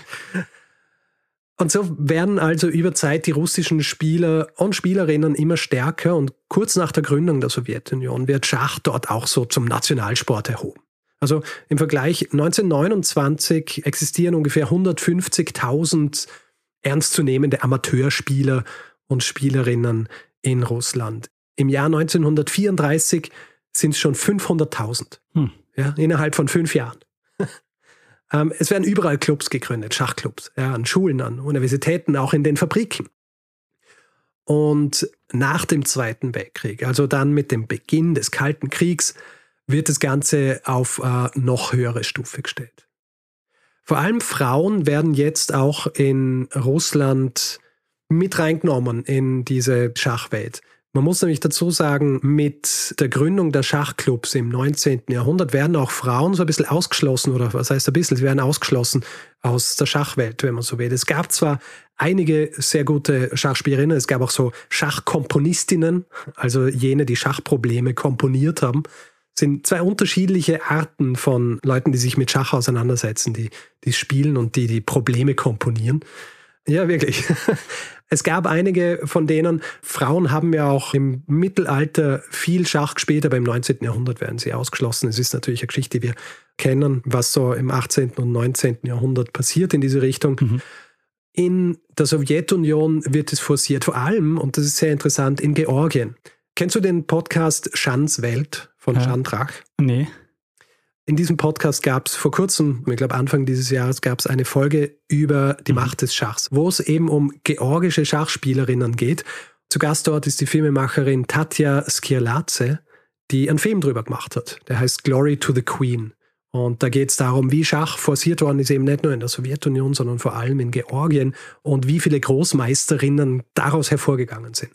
Und so werden also über Zeit die russischen Spieler und Spielerinnen immer stärker und kurz nach der Gründung der Sowjetunion wird Schach dort auch so zum Nationalsport erhoben. Also im Vergleich neunzehnhundertneunundzwanzig existieren ungefähr hundertfünfzigtausend ernstzunehmende Amateurspieler und Spielerinnen in Russland. Im Jahr neunzehnhundertvierunddreißig sind es schon fünfhunderttausend. Hm. Ja, innerhalb von fünf Jahren. ähm, es werden überall Clubs gegründet, Schachclubs, ja, an Schulen, an Universitäten, auch in den Fabriken. Und nach dem Zweiten Weltkrieg, also dann mit dem Beginn des Kalten Kriegs, wird das Ganze auf äh, noch höhere Stufe gestellt. Vor allem Frauen werden jetzt auch in Russland mit reingenommen in diese Schachwelt. Man muss nämlich dazu sagen, mit der Gründung der Schachclubs im neunzehnten Jahrhundert werden auch Frauen so ein bisschen ausgeschlossen, oder was heißt ein bisschen, sie werden ausgeschlossen aus der Schachwelt, wenn man so will. Es gab zwar einige sehr gute Schachspielerinnen, es gab auch so Schachkomponistinnen, also jene, die Schachprobleme komponiert haben. Es sind zwei unterschiedliche Arten von Leuten, die sich mit Schach auseinandersetzen, die, die spielen und die die Probleme komponieren. Ja, wirklich. Es gab einige von denen. Frauen haben ja auch im Mittelalter viel Schach gespielt, aber im neunzehnten Jahrhundert werden sie ausgeschlossen. Es ist natürlich eine Geschichte, die wir kennen, was so im achtzehnten und neunzehnten Jahrhundert passiert in diese Richtung. Mhm. In der Sowjetunion wird es forciert, vor allem, und das ist sehr interessant, in Georgien. Kennst du den Podcast Shans Welt von ja. Shan Drach? Nee. In diesem Podcast gab es vor kurzem, ich glaube Anfang dieses Jahres, gab es eine Folge über die mhm. Macht des Schachs, wo es eben um georgische Schachspielerinnen geht. Zu Gast dort ist die Filmemacherin Tatja Skirladze, die einen Film drüber gemacht hat. Der heißt Glory to the Queen. Und da geht es darum, wie Schach forciert worden ist, eben nicht nur in der Sowjetunion, sondern vor allem in Georgien und wie viele Großmeisterinnen daraus hervorgegangen sind.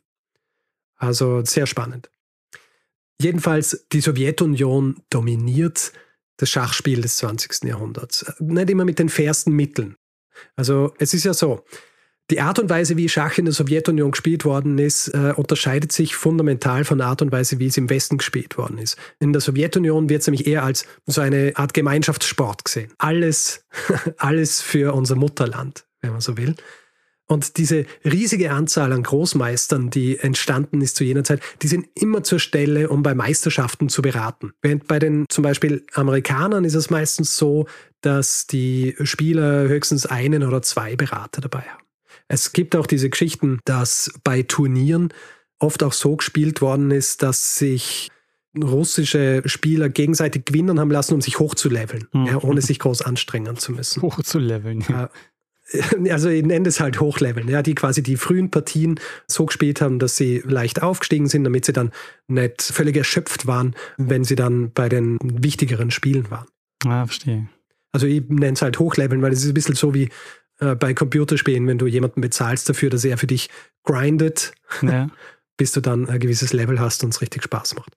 Also sehr spannend. Jedenfalls, die Sowjetunion dominiert das Schachspiel des zwanzigsten Jahrhunderts. Nicht immer mit den fairsten Mitteln. Also es ist ja so, die Art und Weise, wie Schach in der Sowjetunion gespielt worden ist, äh, unterscheidet sich fundamental von der Art und Weise, wie es im Westen gespielt worden ist. In der Sowjetunion wird es nämlich eher als so eine Art Gemeinschaftssport gesehen. Alles, alles für unser Mutterland, wenn man so will. Und diese riesige Anzahl an Großmeistern, die entstanden ist zu jener Zeit, die sind immer zur Stelle, um bei Meisterschaften zu beraten. Während bei den zum Beispiel Amerikanern ist es meistens so, dass die Spieler höchstens einen oder zwei Berater dabei haben. Es gibt auch diese Geschichten, dass bei Turnieren oft auch so gespielt worden ist, dass sich russische Spieler gegenseitig gewinnen haben lassen, um sich hochzuleveln, mhm. ja, ohne sich groß anstrengen zu müssen. Hochzuleveln, ja. Also ich nenne es halt Hochleveln, ja, die quasi die frühen Partien so gespielt haben, dass sie leicht aufgestiegen sind, damit sie dann nicht völlig erschöpft waren, wenn sie dann bei den wichtigeren Spielen waren. Ah, verstehe. Also ich nenne es halt Hochleveln, weil es ist ein bisschen so wie äh, bei Computerspielen, wenn du jemanden bezahlst dafür, dass er für dich grindet, ja. bis du dann ein gewisses Level hast und es richtig Spaß macht.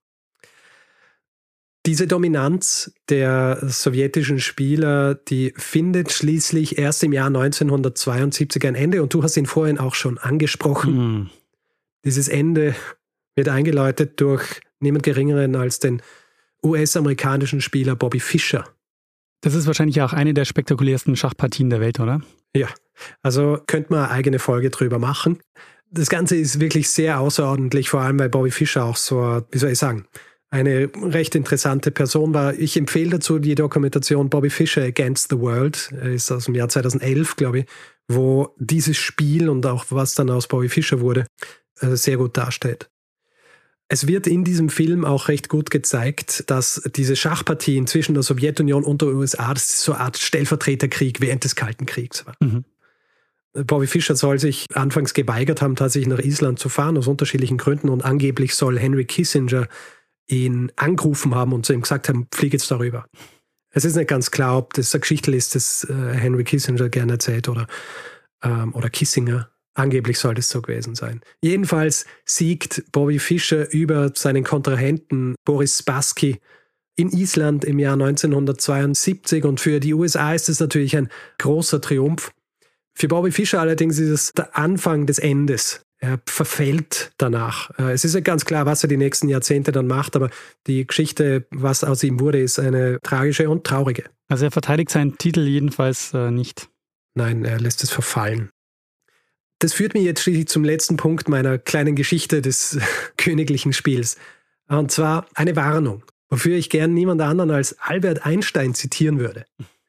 Diese Dominanz der sowjetischen Spieler, die findet schließlich erst im Jahr neunzehnhundertzweiundsiebzig ein Ende und du hast ihn vorhin auch schon angesprochen. Mm. Dieses Ende wird eingeläutet durch niemand Geringeren als den U S-amerikanischen Spieler Bobby Fischer. Das ist wahrscheinlich auch eine der spektakulärsten Schachpartien der Welt, oder? Ja, also könnte man eine eigene Folge drüber machen. Das Ganze ist wirklich sehr außerordentlich, vor allem weil Bobby Fischer auch so, wie soll ich sagen, eine recht interessante Person war. Ich empfehle dazu die Dokumentation Bobby Fischer Against the World, ist aus dem Jahr zweitausendelf, glaube ich, wo dieses Spiel und auch was dann aus Bobby Fischer wurde, sehr gut darstellt. Es wird in diesem Film auch recht gut gezeigt, dass diese Schachpartien zwischen der Sowjetunion und der U S A, das ist so eine Art Stellvertreterkrieg während des Kalten Kriegs war. Mhm. Bobby Fischer soll sich anfangs geweigert haben, tatsächlich nach Island zu fahren, aus unterschiedlichen Gründen, und angeblich soll Henry Kissinger ihn angerufen haben und zu ihm gesagt haben, flieg jetzt darüber. Es ist nicht ganz klar, ob das eine Geschichte ist, das äh, Henry Kissinger gerne erzählt oder, ähm, oder Kissinger. Angeblich soll das so gewesen sein. Jedenfalls siegt Bobby Fischer über seinen Kontrahenten Boris Spassky in Island im Jahr neunzehnhundertzweiundsiebzig und für die U S A ist es natürlich ein großer Triumph. Für Bobby Fischer allerdings ist es der Anfang des Endes. Er verfällt danach. Es ist ja ganz klar, was er die nächsten Jahrzehnte dann macht, aber die Geschichte, was aus ihm wurde, ist eine tragische und traurige. Also er verteidigt seinen Titel jedenfalls äh, nicht. Nein, er lässt es verfallen. Das führt mich jetzt schließlich zum letzten Punkt meiner kleinen Geschichte des königlichen Spiels. Und zwar eine Warnung, wofür ich gern niemand anderen als Albert Einstein zitieren würde.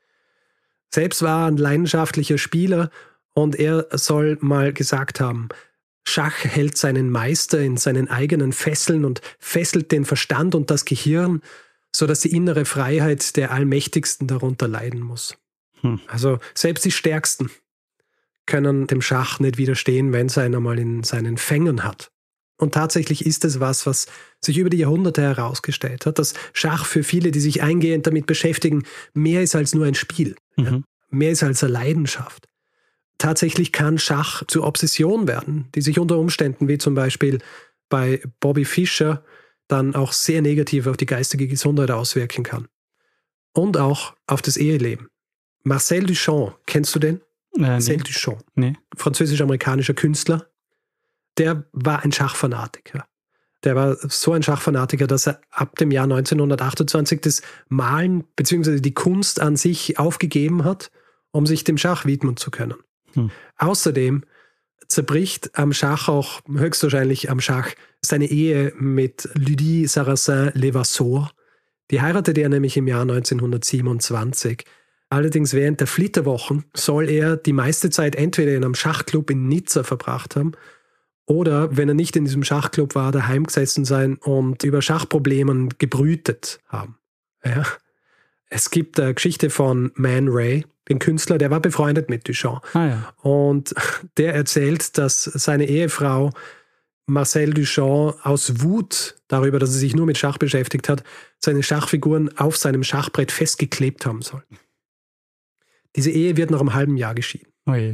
Selbst war er ein leidenschaftlicher Spieler und er soll mal gesagt haben, Schach hält seinen Meister in seinen eigenen Fesseln und fesselt den Verstand und das Gehirn, sodass die innere Freiheit der Allmächtigsten darunter leiden muss. Hm. Also selbst die Stärksten können dem Schach nicht widerstehen, wenn es einen einmal in seinen Fängen hat. Und tatsächlich ist es was, was sich über die Jahrhunderte herausgestellt hat, dass Schach für viele, die sich eingehend damit beschäftigen, mehr ist als nur ein Spiel. Mhm. Ja? Mehr ist als eine Leidenschaft. Tatsächlich kann Schach zur Obsession werden, die sich unter Umständen, wie zum Beispiel bei Bobby Fischer, dann auch sehr negativ auf die geistige Gesundheit auswirken kann. Und auch auf das Eheleben. Marcel Duchamp, kennst du den? Äh, Marcel nee. Duchamp, Nee. französisch-amerikanischer Künstler. Der war ein Schachfanatiker. Der war so ein Schachfanatiker, dass er ab dem Jahr neunzehnhundertachtundzwanzig das Malen bzw. die Kunst an sich aufgegeben hat, um sich dem Schach widmen zu können. Hm. Außerdem zerbricht am Schach auch, höchstwahrscheinlich am Schach, seine Ehe mit Lydie Sarrazin-Levasseur. Die heiratete er nämlich im Jahr neunzehnhundertsiebenundzwanzig. Allerdings während der Flitterwochen soll er die meiste Zeit entweder in einem Schachclub in Nizza verbracht haben oder, wenn er nicht in diesem Schachclub war, daheim gesessen sein und über Schachproblemen gebrütet haben. Ja. Es gibt eine Geschichte von Man Ray, den Künstler, der war befreundet mit Duchamp. Ah, ja. Und der erzählt, dass seine Ehefrau Marcel Duchamp aus Wut darüber, dass er sich nur mit Schach beschäftigt hat, seine Schachfiguren auf seinem Schachbrett festgeklebt haben soll. Diese Ehe wird nach einem halben Jahr geschieden. Oje.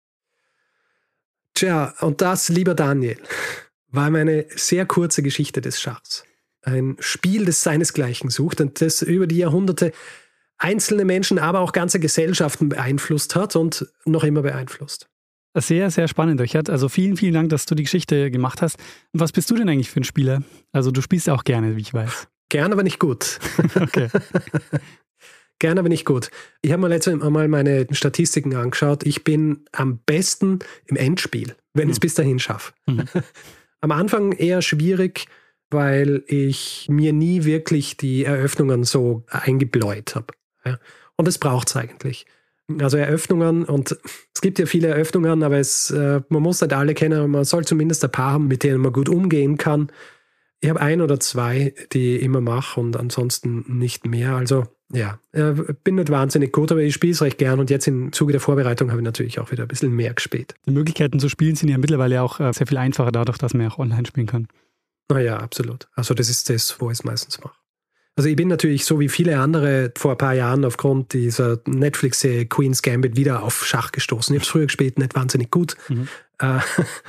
Tja, und das, lieber Daniel, war meine sehr kurze Geschichte des Schachs. Ein Spiel, das seinesgleichen sucht und das über die Jahrhunderte einzelne Menschen, aber auch ganze Gesellschaften beeinflusst hat und noch immer beeinflusst. Sehr, sehr spannend, Richard. Also vielen, vielen Dank, dass du die Geschichte gemacht hast. Was bist du denn eigentlich für ein Spieler? Also du spielst auch gerne, wie ich weiß. Gerne, aber nicht gut. Okay. Gerne, aber nicht gut. Ich habe mir letztes Mal meine Statistiken angeschaut. Ich bin am besten im Endspiel, wenn mhm. ich es bis dahin schaffe. Mhm. Am Anfang eher schwierig, weil ich mir nie wirklich die Eröffnungen so eingebläut habe. Ja. Und das braucht es eigentlich. Also Eröffnungen, und es gibt ja viele Eröffnungen, aber es, äh, man muss nicht alle kennen, aber man soll zumindest ein paar haben, mit denen man gut umgehen kann. Ich habe ein oder zwei, die ich immer mache und ansonsten nicht mehr. Also ja, äh, bin nicht wahnsinnig gut, aber ich spiele es recht gern und jetzt im Zuge der Vorbereitung habe ich natürlich auch wieder ein bisschen mehr gespielt. Die Möglichkeiten zu spielen sind ja mittlerweile auch äh, sehr viel einfacher dadurch, dass man auch online spielen kann. Naja, absolut. Also das ist das, wo ich es meistens mache. Also ich bin natürlich so wie viele andere vor ein paar Jahren aufgrund dieser Netflix-Serie Queen's Gambit wieder auf Schach gestoßen. Ich habe es früher gespielt, nicht wahnsinnig gut. Mhm. Äh,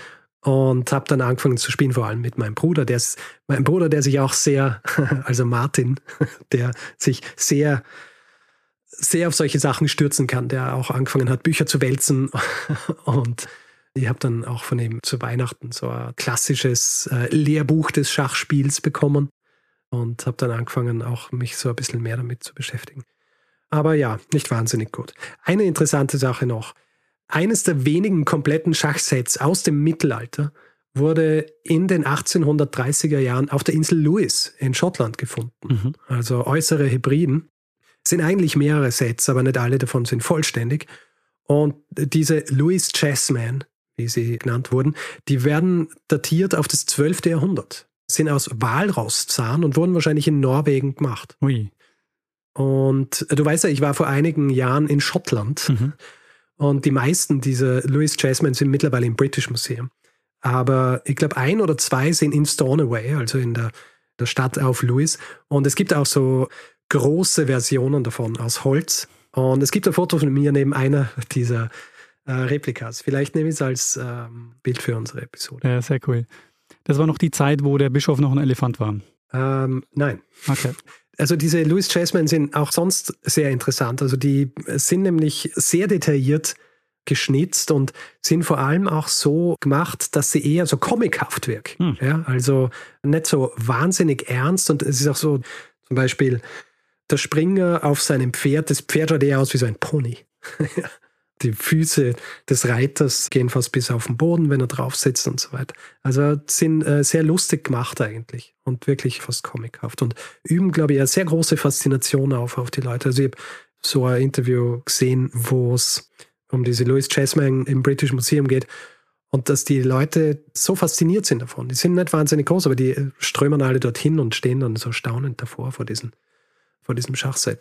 und habe dann angefangen zu spielen, vor allem mit meinem Bruder. Der ist, mein Bruder, der sich auch sehr, also Martin, der sich sehr, sehr auf solche Sachen stürzen kann, der auch angefangen hat, Bücher zu wälzen. Und ich habe dann auch von ihm zu Weihnachten so ein klassisches äh, Lehrbuch des Schachspiels bekommen. Und habe dann angefangen, auch mich so ein bisschen mehr damit zu beschäftigen. Aber ja, nicht wahnsinnig gut. Eine interessante Sache noch. Eines der wenigen kompletten Schachsets aus dem Mittelalter wurde in den achtzehnhundertdreißiger Jahren auf der Insel Lewis in Schottland gefunden. Mhm. Also äußere Hebriden. Es sind eigentlich mehrere Sets, aber nicht alle davon sind vollständig. Und diese Lewis Chessmen, wie sie genannt wurden, die werden datiert auf das zwölfte Jahrhundert. Sind aus Walrosszahn und wurden wahrscheinlich in Norwegen gemacht. Ui. Und du weißt ja, ich war vor einigen Jahren in Schottland mhm. und die meisten dieser Lewis Chessmen sind mittlerweile im British Museum. Aber ich glaube, ein oder zwei sind in Stornoway, also in der, der Stadt auf Lewis. Und es gibt auch so große Versionen davon aus Holz. Und es gibt ein Foto von mir neben einer dieser äh, Replikas. Vielleicht nehme ich es als ähm, Bild für unsere Episode. Ja, sehr cool. Das war noch die Zeit, wo der Bischof noch ein Elefant war. Ähm, nein. Okay. Also diese Lewis Chessmen sind auch sonst sehr interessant. Also die sind nämlich sehr detailliert geschnitzt und sind vor allem auch so gemacht, dass sie eher so comichaft wirken. Hm. Ja, also nicht so wahnsinnig ernst. Und es ist auch so, zum Beispiel der Springer auf seinem Pferd. Das Pferd schaut eher aus wie so ein Pony. Die Füße des Reiters gehen fast bis auf den Boden, wenn er drauf sitzt und so weiter. Also sind äh, sehr lustig gemacht eigentlich und wirklich fast comichaft und üben, glaube ich, eine sehr große Faszination auf, auf die Leute. Also ich habe so ein Interview gesehen, wo es um diese Lewis Chessmen im British Museum geht und dass die Leute so fasziniert sind davon. Die sind nicht wahnsinnig groß, aber die strömen alle dorthin und stehen dann so staunend davor vor, diesen, vor diesem Schachset.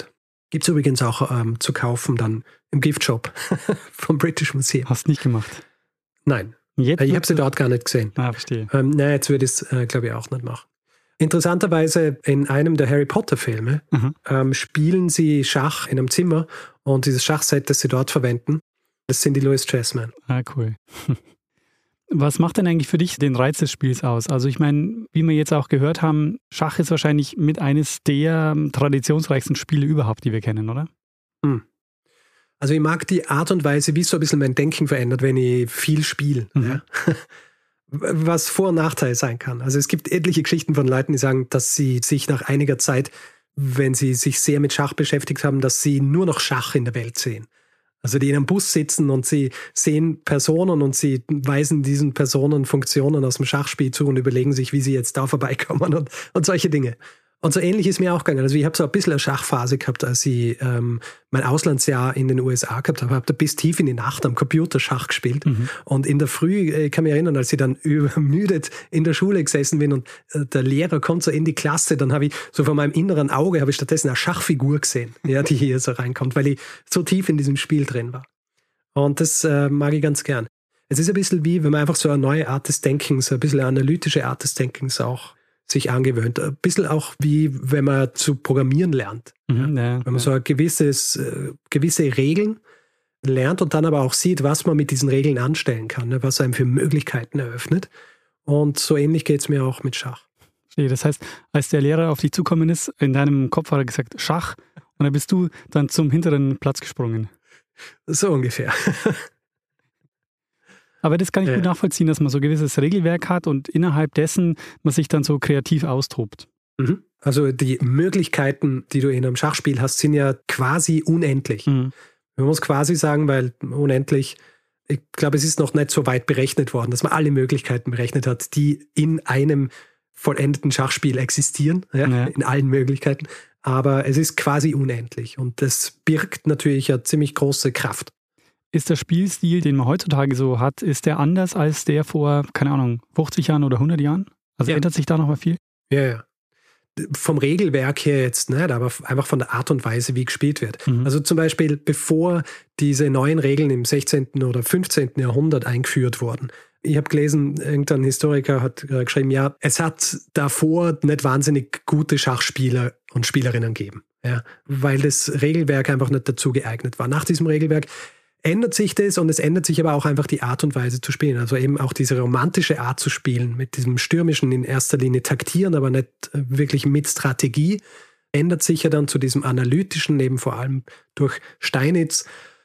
Gibt es übrigens auch ähm, zu kaufen dann im Giftshop vom British Museum. Hast nicht gemacht? Nein, Jetzt ich habe sie dort gar nicht gesehen. Ah, verstehe. Ähm, nein, jetzt würde ich es, äh, glaube ich, auch nicht machen. Interessanterweise in einem der Harry Potter-Filme Mhm. ähm, spielen sie Schach in einem Zimmer und dieses Schachset, das sie dort verwenden, das sind die Lewis Chessmen. Ah, cool. Was macht denn eigentlich für dich den Reiz des Spiels aus? Also ich meine, wie wir jetzt auch gehört haben, Schach ist wahrscheinlich mit eines der traditionsreichsten Spiele überhaupt, die wir kennen, oder? Hm. Also ich mag die Art und Weise, wie es so ein bisschen mein Denken verändert, wenn ich viel spiele. Mhm. Ja? Was Vor- und Nachteil sein kann. Also es gibt etliche Geschichten von Leuten, die sagen, dass sie sich nach einiger Zeit, wenn sie sich sehr mit Schach beschäftigt haben, dass sie nur noch Schach in der Welt sehen. Also die in einem Bus sitzen und sie sehen Personen und sie weisen diesen Personen Funktionen aus dem Schachspiel zu und überlegen sich, wie sie jetzt da vorbeikommen und, und solche Dinge. Und so ähnlich ist mir auch gegangen. Also ich habe so ein bisschen eine Schachphase gehabt, als ich ähm, mein Auslandsjahr in den U S A gehabt habe. Ich habe da bis tief in die Nacht am Computer Schach gespielt. Mhm. Und in der Früh, ich kann mich erinnern, als ich dann übermüdet in der Schule gesessen bin und äh, der Lehrer kommt so in die Klasse, dann habe ich so vor meinem inneren Auge habe ich stattdessen eine Schachfigur gesehen, ja, die hier so reinkommt, weil ich so tief in diesem Spiel drin war. Und das äh, mag ich ganz gern. Es ist ein bisschen wie, wenn man einfach so eine neue Art des Denkens, ein bisschen eine analytische Art des Denkens auch sich angewöhnt. Ein bisschen auch wie, wenn man zu programmieren lernt. Mhm, ja, wenn man ja. so ein gewisses, äh, gewisse Regeln lernt und dann aber auch sieht, was man mit diesen Regeln anstellen kann, ne, was einem für Möglichkeiten eröffnet. Und so ähnlich geht es mir auch mit Schach. Das heißt, als der Lehrer auf dich zukommen ist, in deinem Kopf hat er gesagt, Schach, und dann bist du dann zum hinteren Platz gesprungen. So ungefähr. Aber das kann ich Ja. gut nachvollziehen, dass man so ein gewisses Regelwerk hat und innerhalb dessen man sich dann so kreativ austobt. Mhm. Also die Möglichkeiten, die du in einem Schachspiel hast, sind ja quasi unendlich. Mhm. Man muss quasi sagen, weil unendlich, ich glaube, es ist noch nicht so weit berechnet worden, dass man alle Möglichkeiten berechnet hat, die in einem vollendeten Schachspiel existieren, ja, Ja. in allen Möglichkeiten. Aber es ist quasi unendlich und das birgt natürlich eine ziemlich große Kraft. Ist der Spielstil, den man heutzutage so hat, ist der anders als der vor, keine Ahnung, fünfzig Jahren oder hundert Jahren? Also Ja. ändert sich da noch mal viel? Ja, ja. Vom Regelwerk her jetzt nicht, aber einfach von der Art und Weise, wie gespielt wird. Mhm. Also zum Beispiel, bevor diese neuen Regeln im sechzehnten oder fünfzehnten Jahrhundert eingeführt wurden. Ich habe gelesen, irgendein Historiker hat äh, geschrieben, ja, es hat davor nicht wahnsinnig gute Schachspieler und Spielerinnen gegeben, ja, weil das Regelwerk einfach nicht dazu geeignet war. Nach diesem Regelwerk ändert sich das und es ändert sich aber auch einfach die Art und Weise zu spielen. Also eben auch diese romantische Art zu spielen, mit diesem stürmischen in erster Linie taktieren, aber nicht wirklich mit Strategie, ändert sich ja dann zu diesem analytischen, eben vor allem durch Steinitz.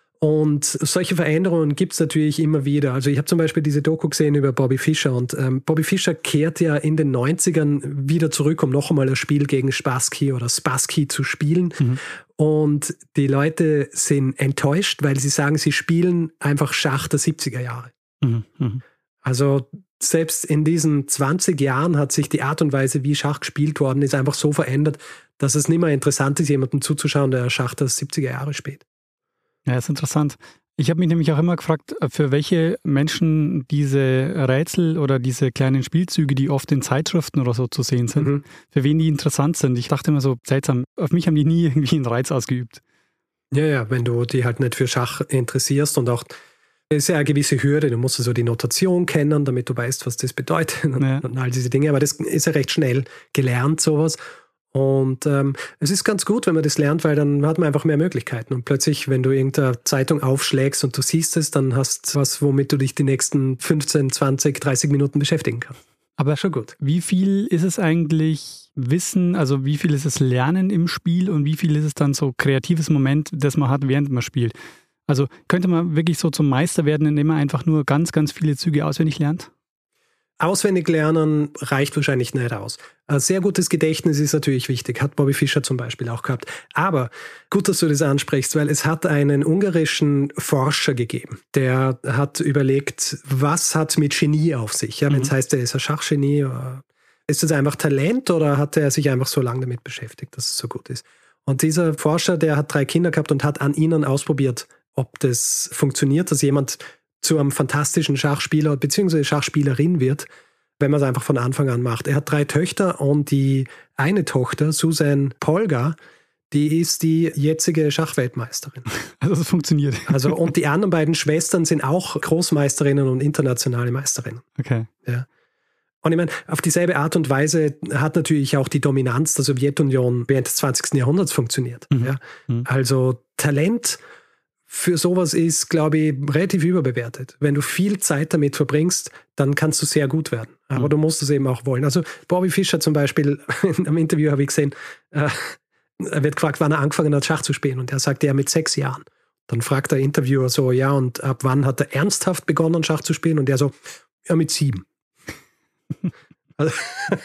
Und solche Veränderungen gibt es natürlich immer wieder. Also ich habe zum Beispiel diese Doku gesehen über Bobby Fischer und ähm, Bobby Fischer kehrt ja in den neunzigern wieder zurück, um noch einmal ein Spiel gegen Spassky oder Spassky zu spielen. Mhm. Und die Leute sind enttäuscht, weil sie sagen, sie spielen einfach Schach der siebziger Jahre. Mhm. Mhm. Also selbst in diesen zwanzig Jahren hat sich die Art und Weise, wie Schach gespielt worden ist, einfach so verändert, dass es nicht mehr interessant ist, jemandem zuzuschauen, der Schach der siebziger Jahre spielt. Ja, ist interessant. Ich habe mich nämlich auch immer gefragt, für welche Menschen diese Rätsel oder diese kleinen Spielzüge, die oft in Zeitschriften oder so zu sehen sind, mhm. für wen die interessant sind. Ich dachte immer so, seltsam, auf mich haben die nie irgendwie einen Reiz ausgeübt. Ja, ja, wenn du dich halt nicht für Schach interessierst und auch, es ist ja eine gewisse Hürde, du musst so die Notation kennen, damit du weißt, was das bedeutet und, ja. und all diese Dinge, aber das ist ja recht schnell gelernt, sowas. Und ähm, es ist ganz gut, wenn man das lernt, weil dann hat man einfach mehr Möglichkeiten. Und plötzlich, wenn du irgendeine Zeitung aufschlägst und du siehst es, dann hast du was, womit du dich die nächsten fünfzehn, zwanzig, dreißig Minuten beschäftigen kannst. Aber schon gut. Wie viel ist es eigentlich Wissen, also wie viel ist es Lernen im Spiel und wie viel ist es dann so kreatives Moment, das man hat, während man spielt? Also könnte man wirklich so zum Meister werden, indem man einfach nur ganz, ganz viele Züge auswendig lernt? Auswendig lernen reicht wahrscheinlich nicht aus. Ein sehr gutes Gedächtnis ist natürlich wichtig, hat Bobby Fischer zum Beispiel auch gehabt. Aber gut, dass du das ansprichst, weil es hat einen ungarischen Forscher gegeben, der hat überlegt, was hat mit Genie auf sich? Ja, mhm. Wenn es heißt, er ist ein Schachgenie, ist das einfach Talent oder hat er sich einfach so lange damit beschäftigt, dass es so gut ist? Und dieser Forscher, der hat drei Kinder gehabt und hat an ihnen ausprobiert, ob das funktioniert, dass jemand zu einem fantastischen Schachspieler bzw. Schachspielerin wird, wenn man es einfach von Anfang an macht. Er hat drei Töchter und die eine Tochter, Susan Polgar, die ist die jetzige Schachweltmeisterin. Also es funktioniert. Also, und die anderen beiden Schwestern sind auch Großmeisterinnen und internationale Meisterinnen. Okay. Ja. Und ich meine, auf dieselbe Art und Weise hat natürlich auch die Dominanz der Sowjetunion während des zwanzigsten Jahrhunderts funktioniert. Mhm. Ja. Mhm. Also Talent für sowas ist, glaube ich, relativ überbewertet. Wenn du viel Zeit damit verbringst, dann kannst du sehr gut werden. Aber mhm. du musst es eben auch wollen. Also Bobby Fischer zum Beispiel, in einem Interview habe ich gesehen, äh, er wird gefragt, wann er angefangen hat, Schach zu spielen. Und er sagt, ja, mit sechs Jahren. Dann fragt der Interviewer so, ja, und ab wann hat er ernsthaft begonnen, Schach zu spielen? Und er so, ja, mit sieben. Also,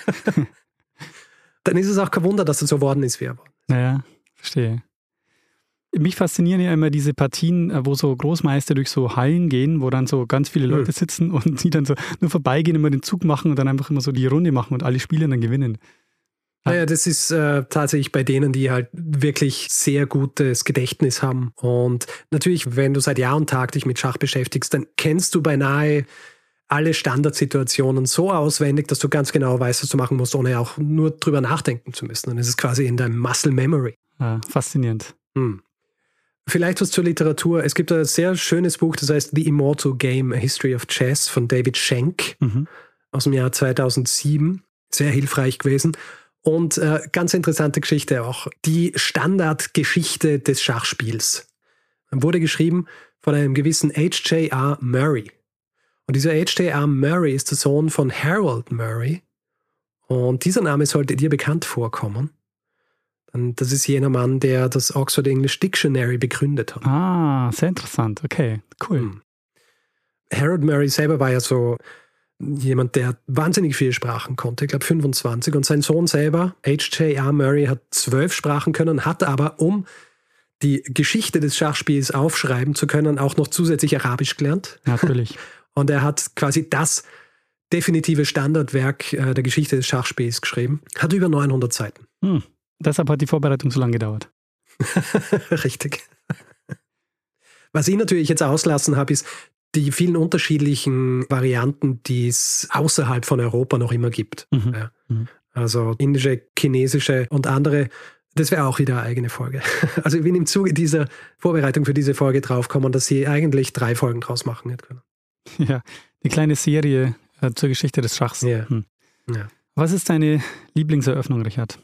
dann ist es auch kein Wunder, dass er so geworden ist, wie er war. Naja, verstehe. Mich faszinieren ja immer diese Partien, wo so Großmeister durch so Hallen gehen, wo dann so ganz viele Leute sitzen und die dann so nur vorbeigehen, immer den Zug machen und dann einfach immer so die Runde machen und alle Spieler dann gewinnen. Naja, das ist äh, tatsächlich bei denen, die halt wirklich sehr gutes Gedächtnis haben. Und natürlich, wenn du seit Jahr und Tag dich mit Schach beschäftigst, dann kennst du beinahe alle Standardsituationen so auswendig, dass du ganz genau weißt, was du machen musst, ohne auch nur drüber nachdenken zu müssen. Und es ist quasi in deinem Muscle Memory. Ja, faszinierend. Hm. Vielleicht was zur Literatur. Es gibt ein sehr schönes Buch, das heißt The Immortal Game, A History of Chess von David Schenk Mhm. aus dem Jahr zweitausendsieben. Sehr hilfreich gewesen. Und äh, ganz interessante Geschichte auch. Die Standardgeschichte des Schachspiels wurde geschrieben von einem gewissen H J R Murray. Und dieser H J R Murray ist der Sohn von Harold Murray. Und dieser Name sollte dir bekannt vorkommen. Das ist jener Mann, der das Oxford English Dictionary begründet hat. Ah, sehr interessant. Okay, cool. Hm. Harold Murray selber war ja so jemand, der wahnsinnig viele Sprachen konnte, ich glaube fünfundzwanzig. Und sein Sohn selber, H J R Murray, hat zwölf Sprachen können, hat aber, um die Geschichte des Schachspiels aufschreiben zu können, auch noch zusätzlich Arabisch gelernt. Natürlich. Und er hat quasi das definitive Standardwerk äh, der Geschichte des Schachspiels geschrieben. Hat über neunhundert Seiten. Hm. Deshalb hat die Vorbereitung so lange gedauert. Richtig. Was ich natürlich jetzt auslassen habe, ist die vielen unterschiedlichen Varianten, die es außerhalb von Europa noch immer gibt. Mhm. Ja. Mhm. Also indische, chinesische und andere. Das wäre auch wieder eine eigene Folge. Also ich bin im Zuge dieser Vorbereitung für diese Folge draufgekommen, dass sie eigentlich drei Folgen draus machen hätte können. Ja, eine kleine Serie äh, zur Geschichte des Schachs. Ja. Hm. Ja. Was ist deine Lieblingseröffnung, Richard?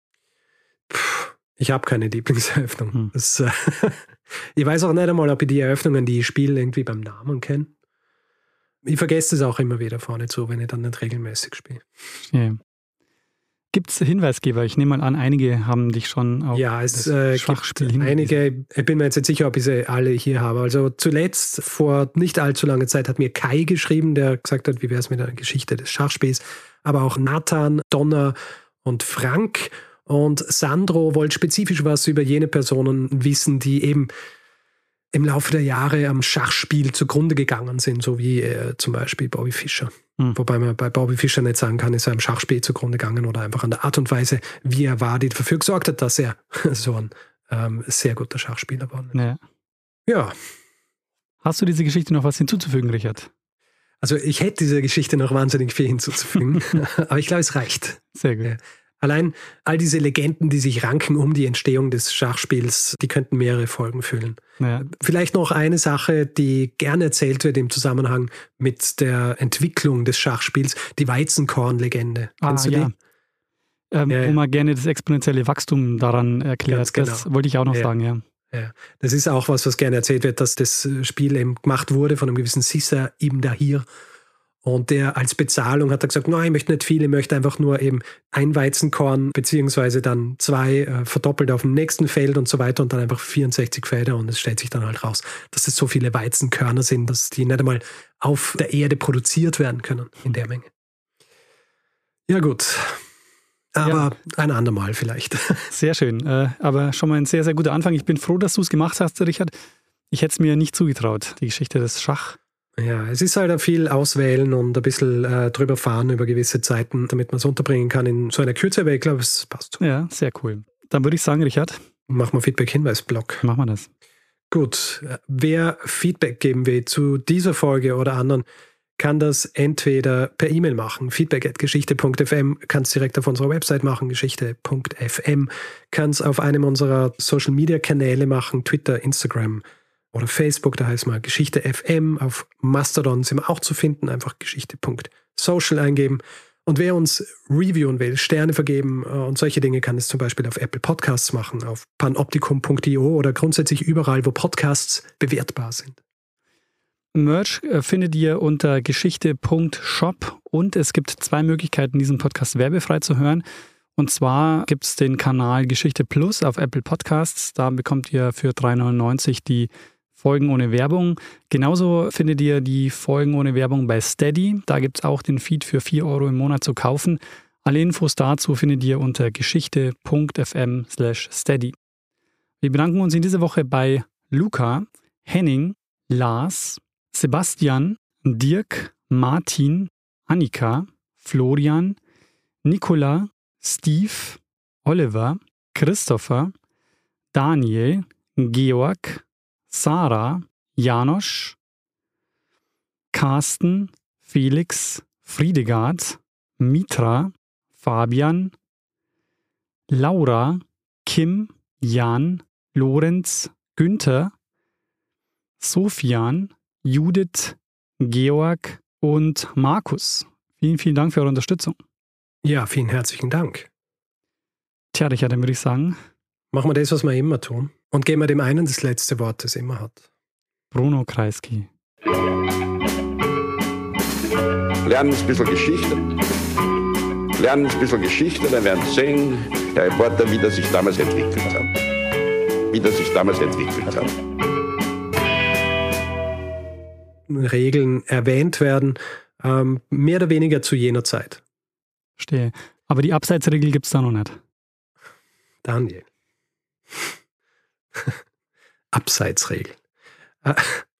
Ich habe keine Lieblingseröffnung. Hm. Das, äh, ich weiß auch nicht einmal, ob ich die Eröffnungen, die ich spiele, irgendwie beim Namen kenne. Ich vergesse es auch immer wieder vorne zu, wenn ich dann nicht regelmäßig spiele. Ja. Gibt es Hinweisgeber? Ich nehme mal an, einige haben dich schon auf ja, es das äh, Schachspiel gibt hingewiesen. einige. Ich bin mir jetzt nicht sicher, ob ich sie alle hier habe. Also zuletzt, vor nicht allzu langer Zeit, hat mir Kai geschrieben, der gesagt hat, wie wäre es mit der Geschichte des Schachspiels. Aber auch Nathan, Donna und Frank. Und Sandro wollte spezifisch was über jene Personen wissen, die eben im Laufe der Jahre am Schachspiel zugrunde gegangen sind, so wie äh, zum Beispiel Bobby Fischer. Hm. Wobei man bei Bobby Fischer nicht sagen kann, ist er am Schachspiel zugrunde gegangen oder einfach an der Art und Weise, wie er war, die dafür gesorgt hat, dass er so ein ähm, sehr guter Schachspieler war. Ja. Ja. Hast du diese Geschichte noch was hinzuzufügen, Richard? Also ich hätte dieser Geschichte noch wahnsinnig viel hinzuzufügen, aber ich glaube, es reicht. Sehr gut. Ja. Allein all diese Legenden, die sich ranken um die Entstehung des Schachspiels, die könnten mehrere Folgen füllen. Ja. Vielleicht noch eine Sache, die gerne erzählt wird im Zusammenhang mit der Entwicklung des Schachspiels, die Weizenkorn-Legende. Ah, Kennst du ja. die? Ähm, Ja, ja. Wo man gerne das exponentielle Wachstum daran erklärt. Ganz genau. Das wollte ich auch noch Ja. sagen, ja. Ja. Das ist auch was, was gerne erzählt wird, dass das Spiel eben gemacht wurde von einem gewissen Sissa Ibn Dahir. Und der als Bezahlung hat er gesagt, nein, ich möchte nicht viel, ich möchte einfach nur eben ein Weizenkorn beziehungsweise dann zwei äh, verdoppelt auf dem nächsten Feld und so weiter und dann einfach vierundsechzig Felder und es stellt sich dann halt raus, dass es so viele Weizenkörner sind, dass die nicht einmal auf der Erde produziert werden können in der Menge. Ja gut, aber Ja. ein andermal vielleicht. Sehr schön. Äh, aber schon mal ein sehr, sehr guter Anfang. Ich bin froh, dass du es gemacht hast, Richard. Ich hätte es mir nicht zugetraut, die Geschichte des Schach. Ja, es ist halt auch viel auswählen und ein bisschen äh, drüber fahren über gewisse Zeiten, damit man es unterbringen kann in so einer Kürze, aber ich glaube, es passt. Ja, sehr cool. Dann würde ich sagen, Richard, Machen wir Feedback-Hinweis-Block. machen wir das. Gut, wer Feedback geben will zu dieser Folge oder anderen, kann das entweder per E-Mail machen, feedback at geschichte punkt f m, kann es direkt auf unserer Website machen, geschichte punkt f m, kann es auf einem unserer Social-Media-Kanäle machen, Twitter, Instagram oder Facebook, da heißt mal Geschichte F M, auf Mastodon sind wir auch zu finden, einfach geschichte punkt social eingeben. Und wer uns reviewen will, Sterne vergeben und solche Dinge, kann es zum Beispiel auf Apple Podcasts machen, auf panoptikum punkt i o oder grundsätzlich überall, wo Podcasts bewertbar sind. Merch findet ihr unter geschichte punkt shop und es gibt zwei Möglichkeiten, diesen Podcast werbefrei zu hören. Und zwar gibt es den Kanal Geschichte Plus auf Apple Podcasts. Da bekommt ihr für drei neunundneunzig die Folgen ohne Werbung. Genauso findet ihr die Folgen ohne Werbung bei Steady. Da gibt es auch den Feed für vier Euro im Monat zu kaufen. Alle Infos dazu findet ihr unter geschichte punkt f m slash steady. Wir bedanken uns in dieser Woche bei Luca, Henning, Lars, Sebastian, Dirk, Martin, Annika, Florian, Nicola, Steve, Oliver, Christopher, Daniel, Georg, Sarah, Janosch, Carsten, Felix, Friedegard, Mitra, Fabian, Laura, Kim, Jan, Lorenz, Günther, Sofian, Judith, Georg und Markus. Vielen, vielen Dank für eure Unterstützung. Ja, vielen herzlichen Dank. Tja, Richard, dann würde ich sagen, machen wir das, was wir immer tun. Und geben wir dem einen das letzte Wort, das immer hat. Bruno Kreisky. Lernen ein bisschen Geschichte. Lernen ein bisschen Geschichte, dann werden Sie sehen, der Reporter, wie das sich damals entwickelt hat. Wie das sich damals entwickelt hat. Regeln erwähnt werden, ähm, mehr oder weniger zu jener Zeit. Verstehe. Aber die Abseitsregel gibt es da noch nicht. Daniel. Abseitsregel. Äh,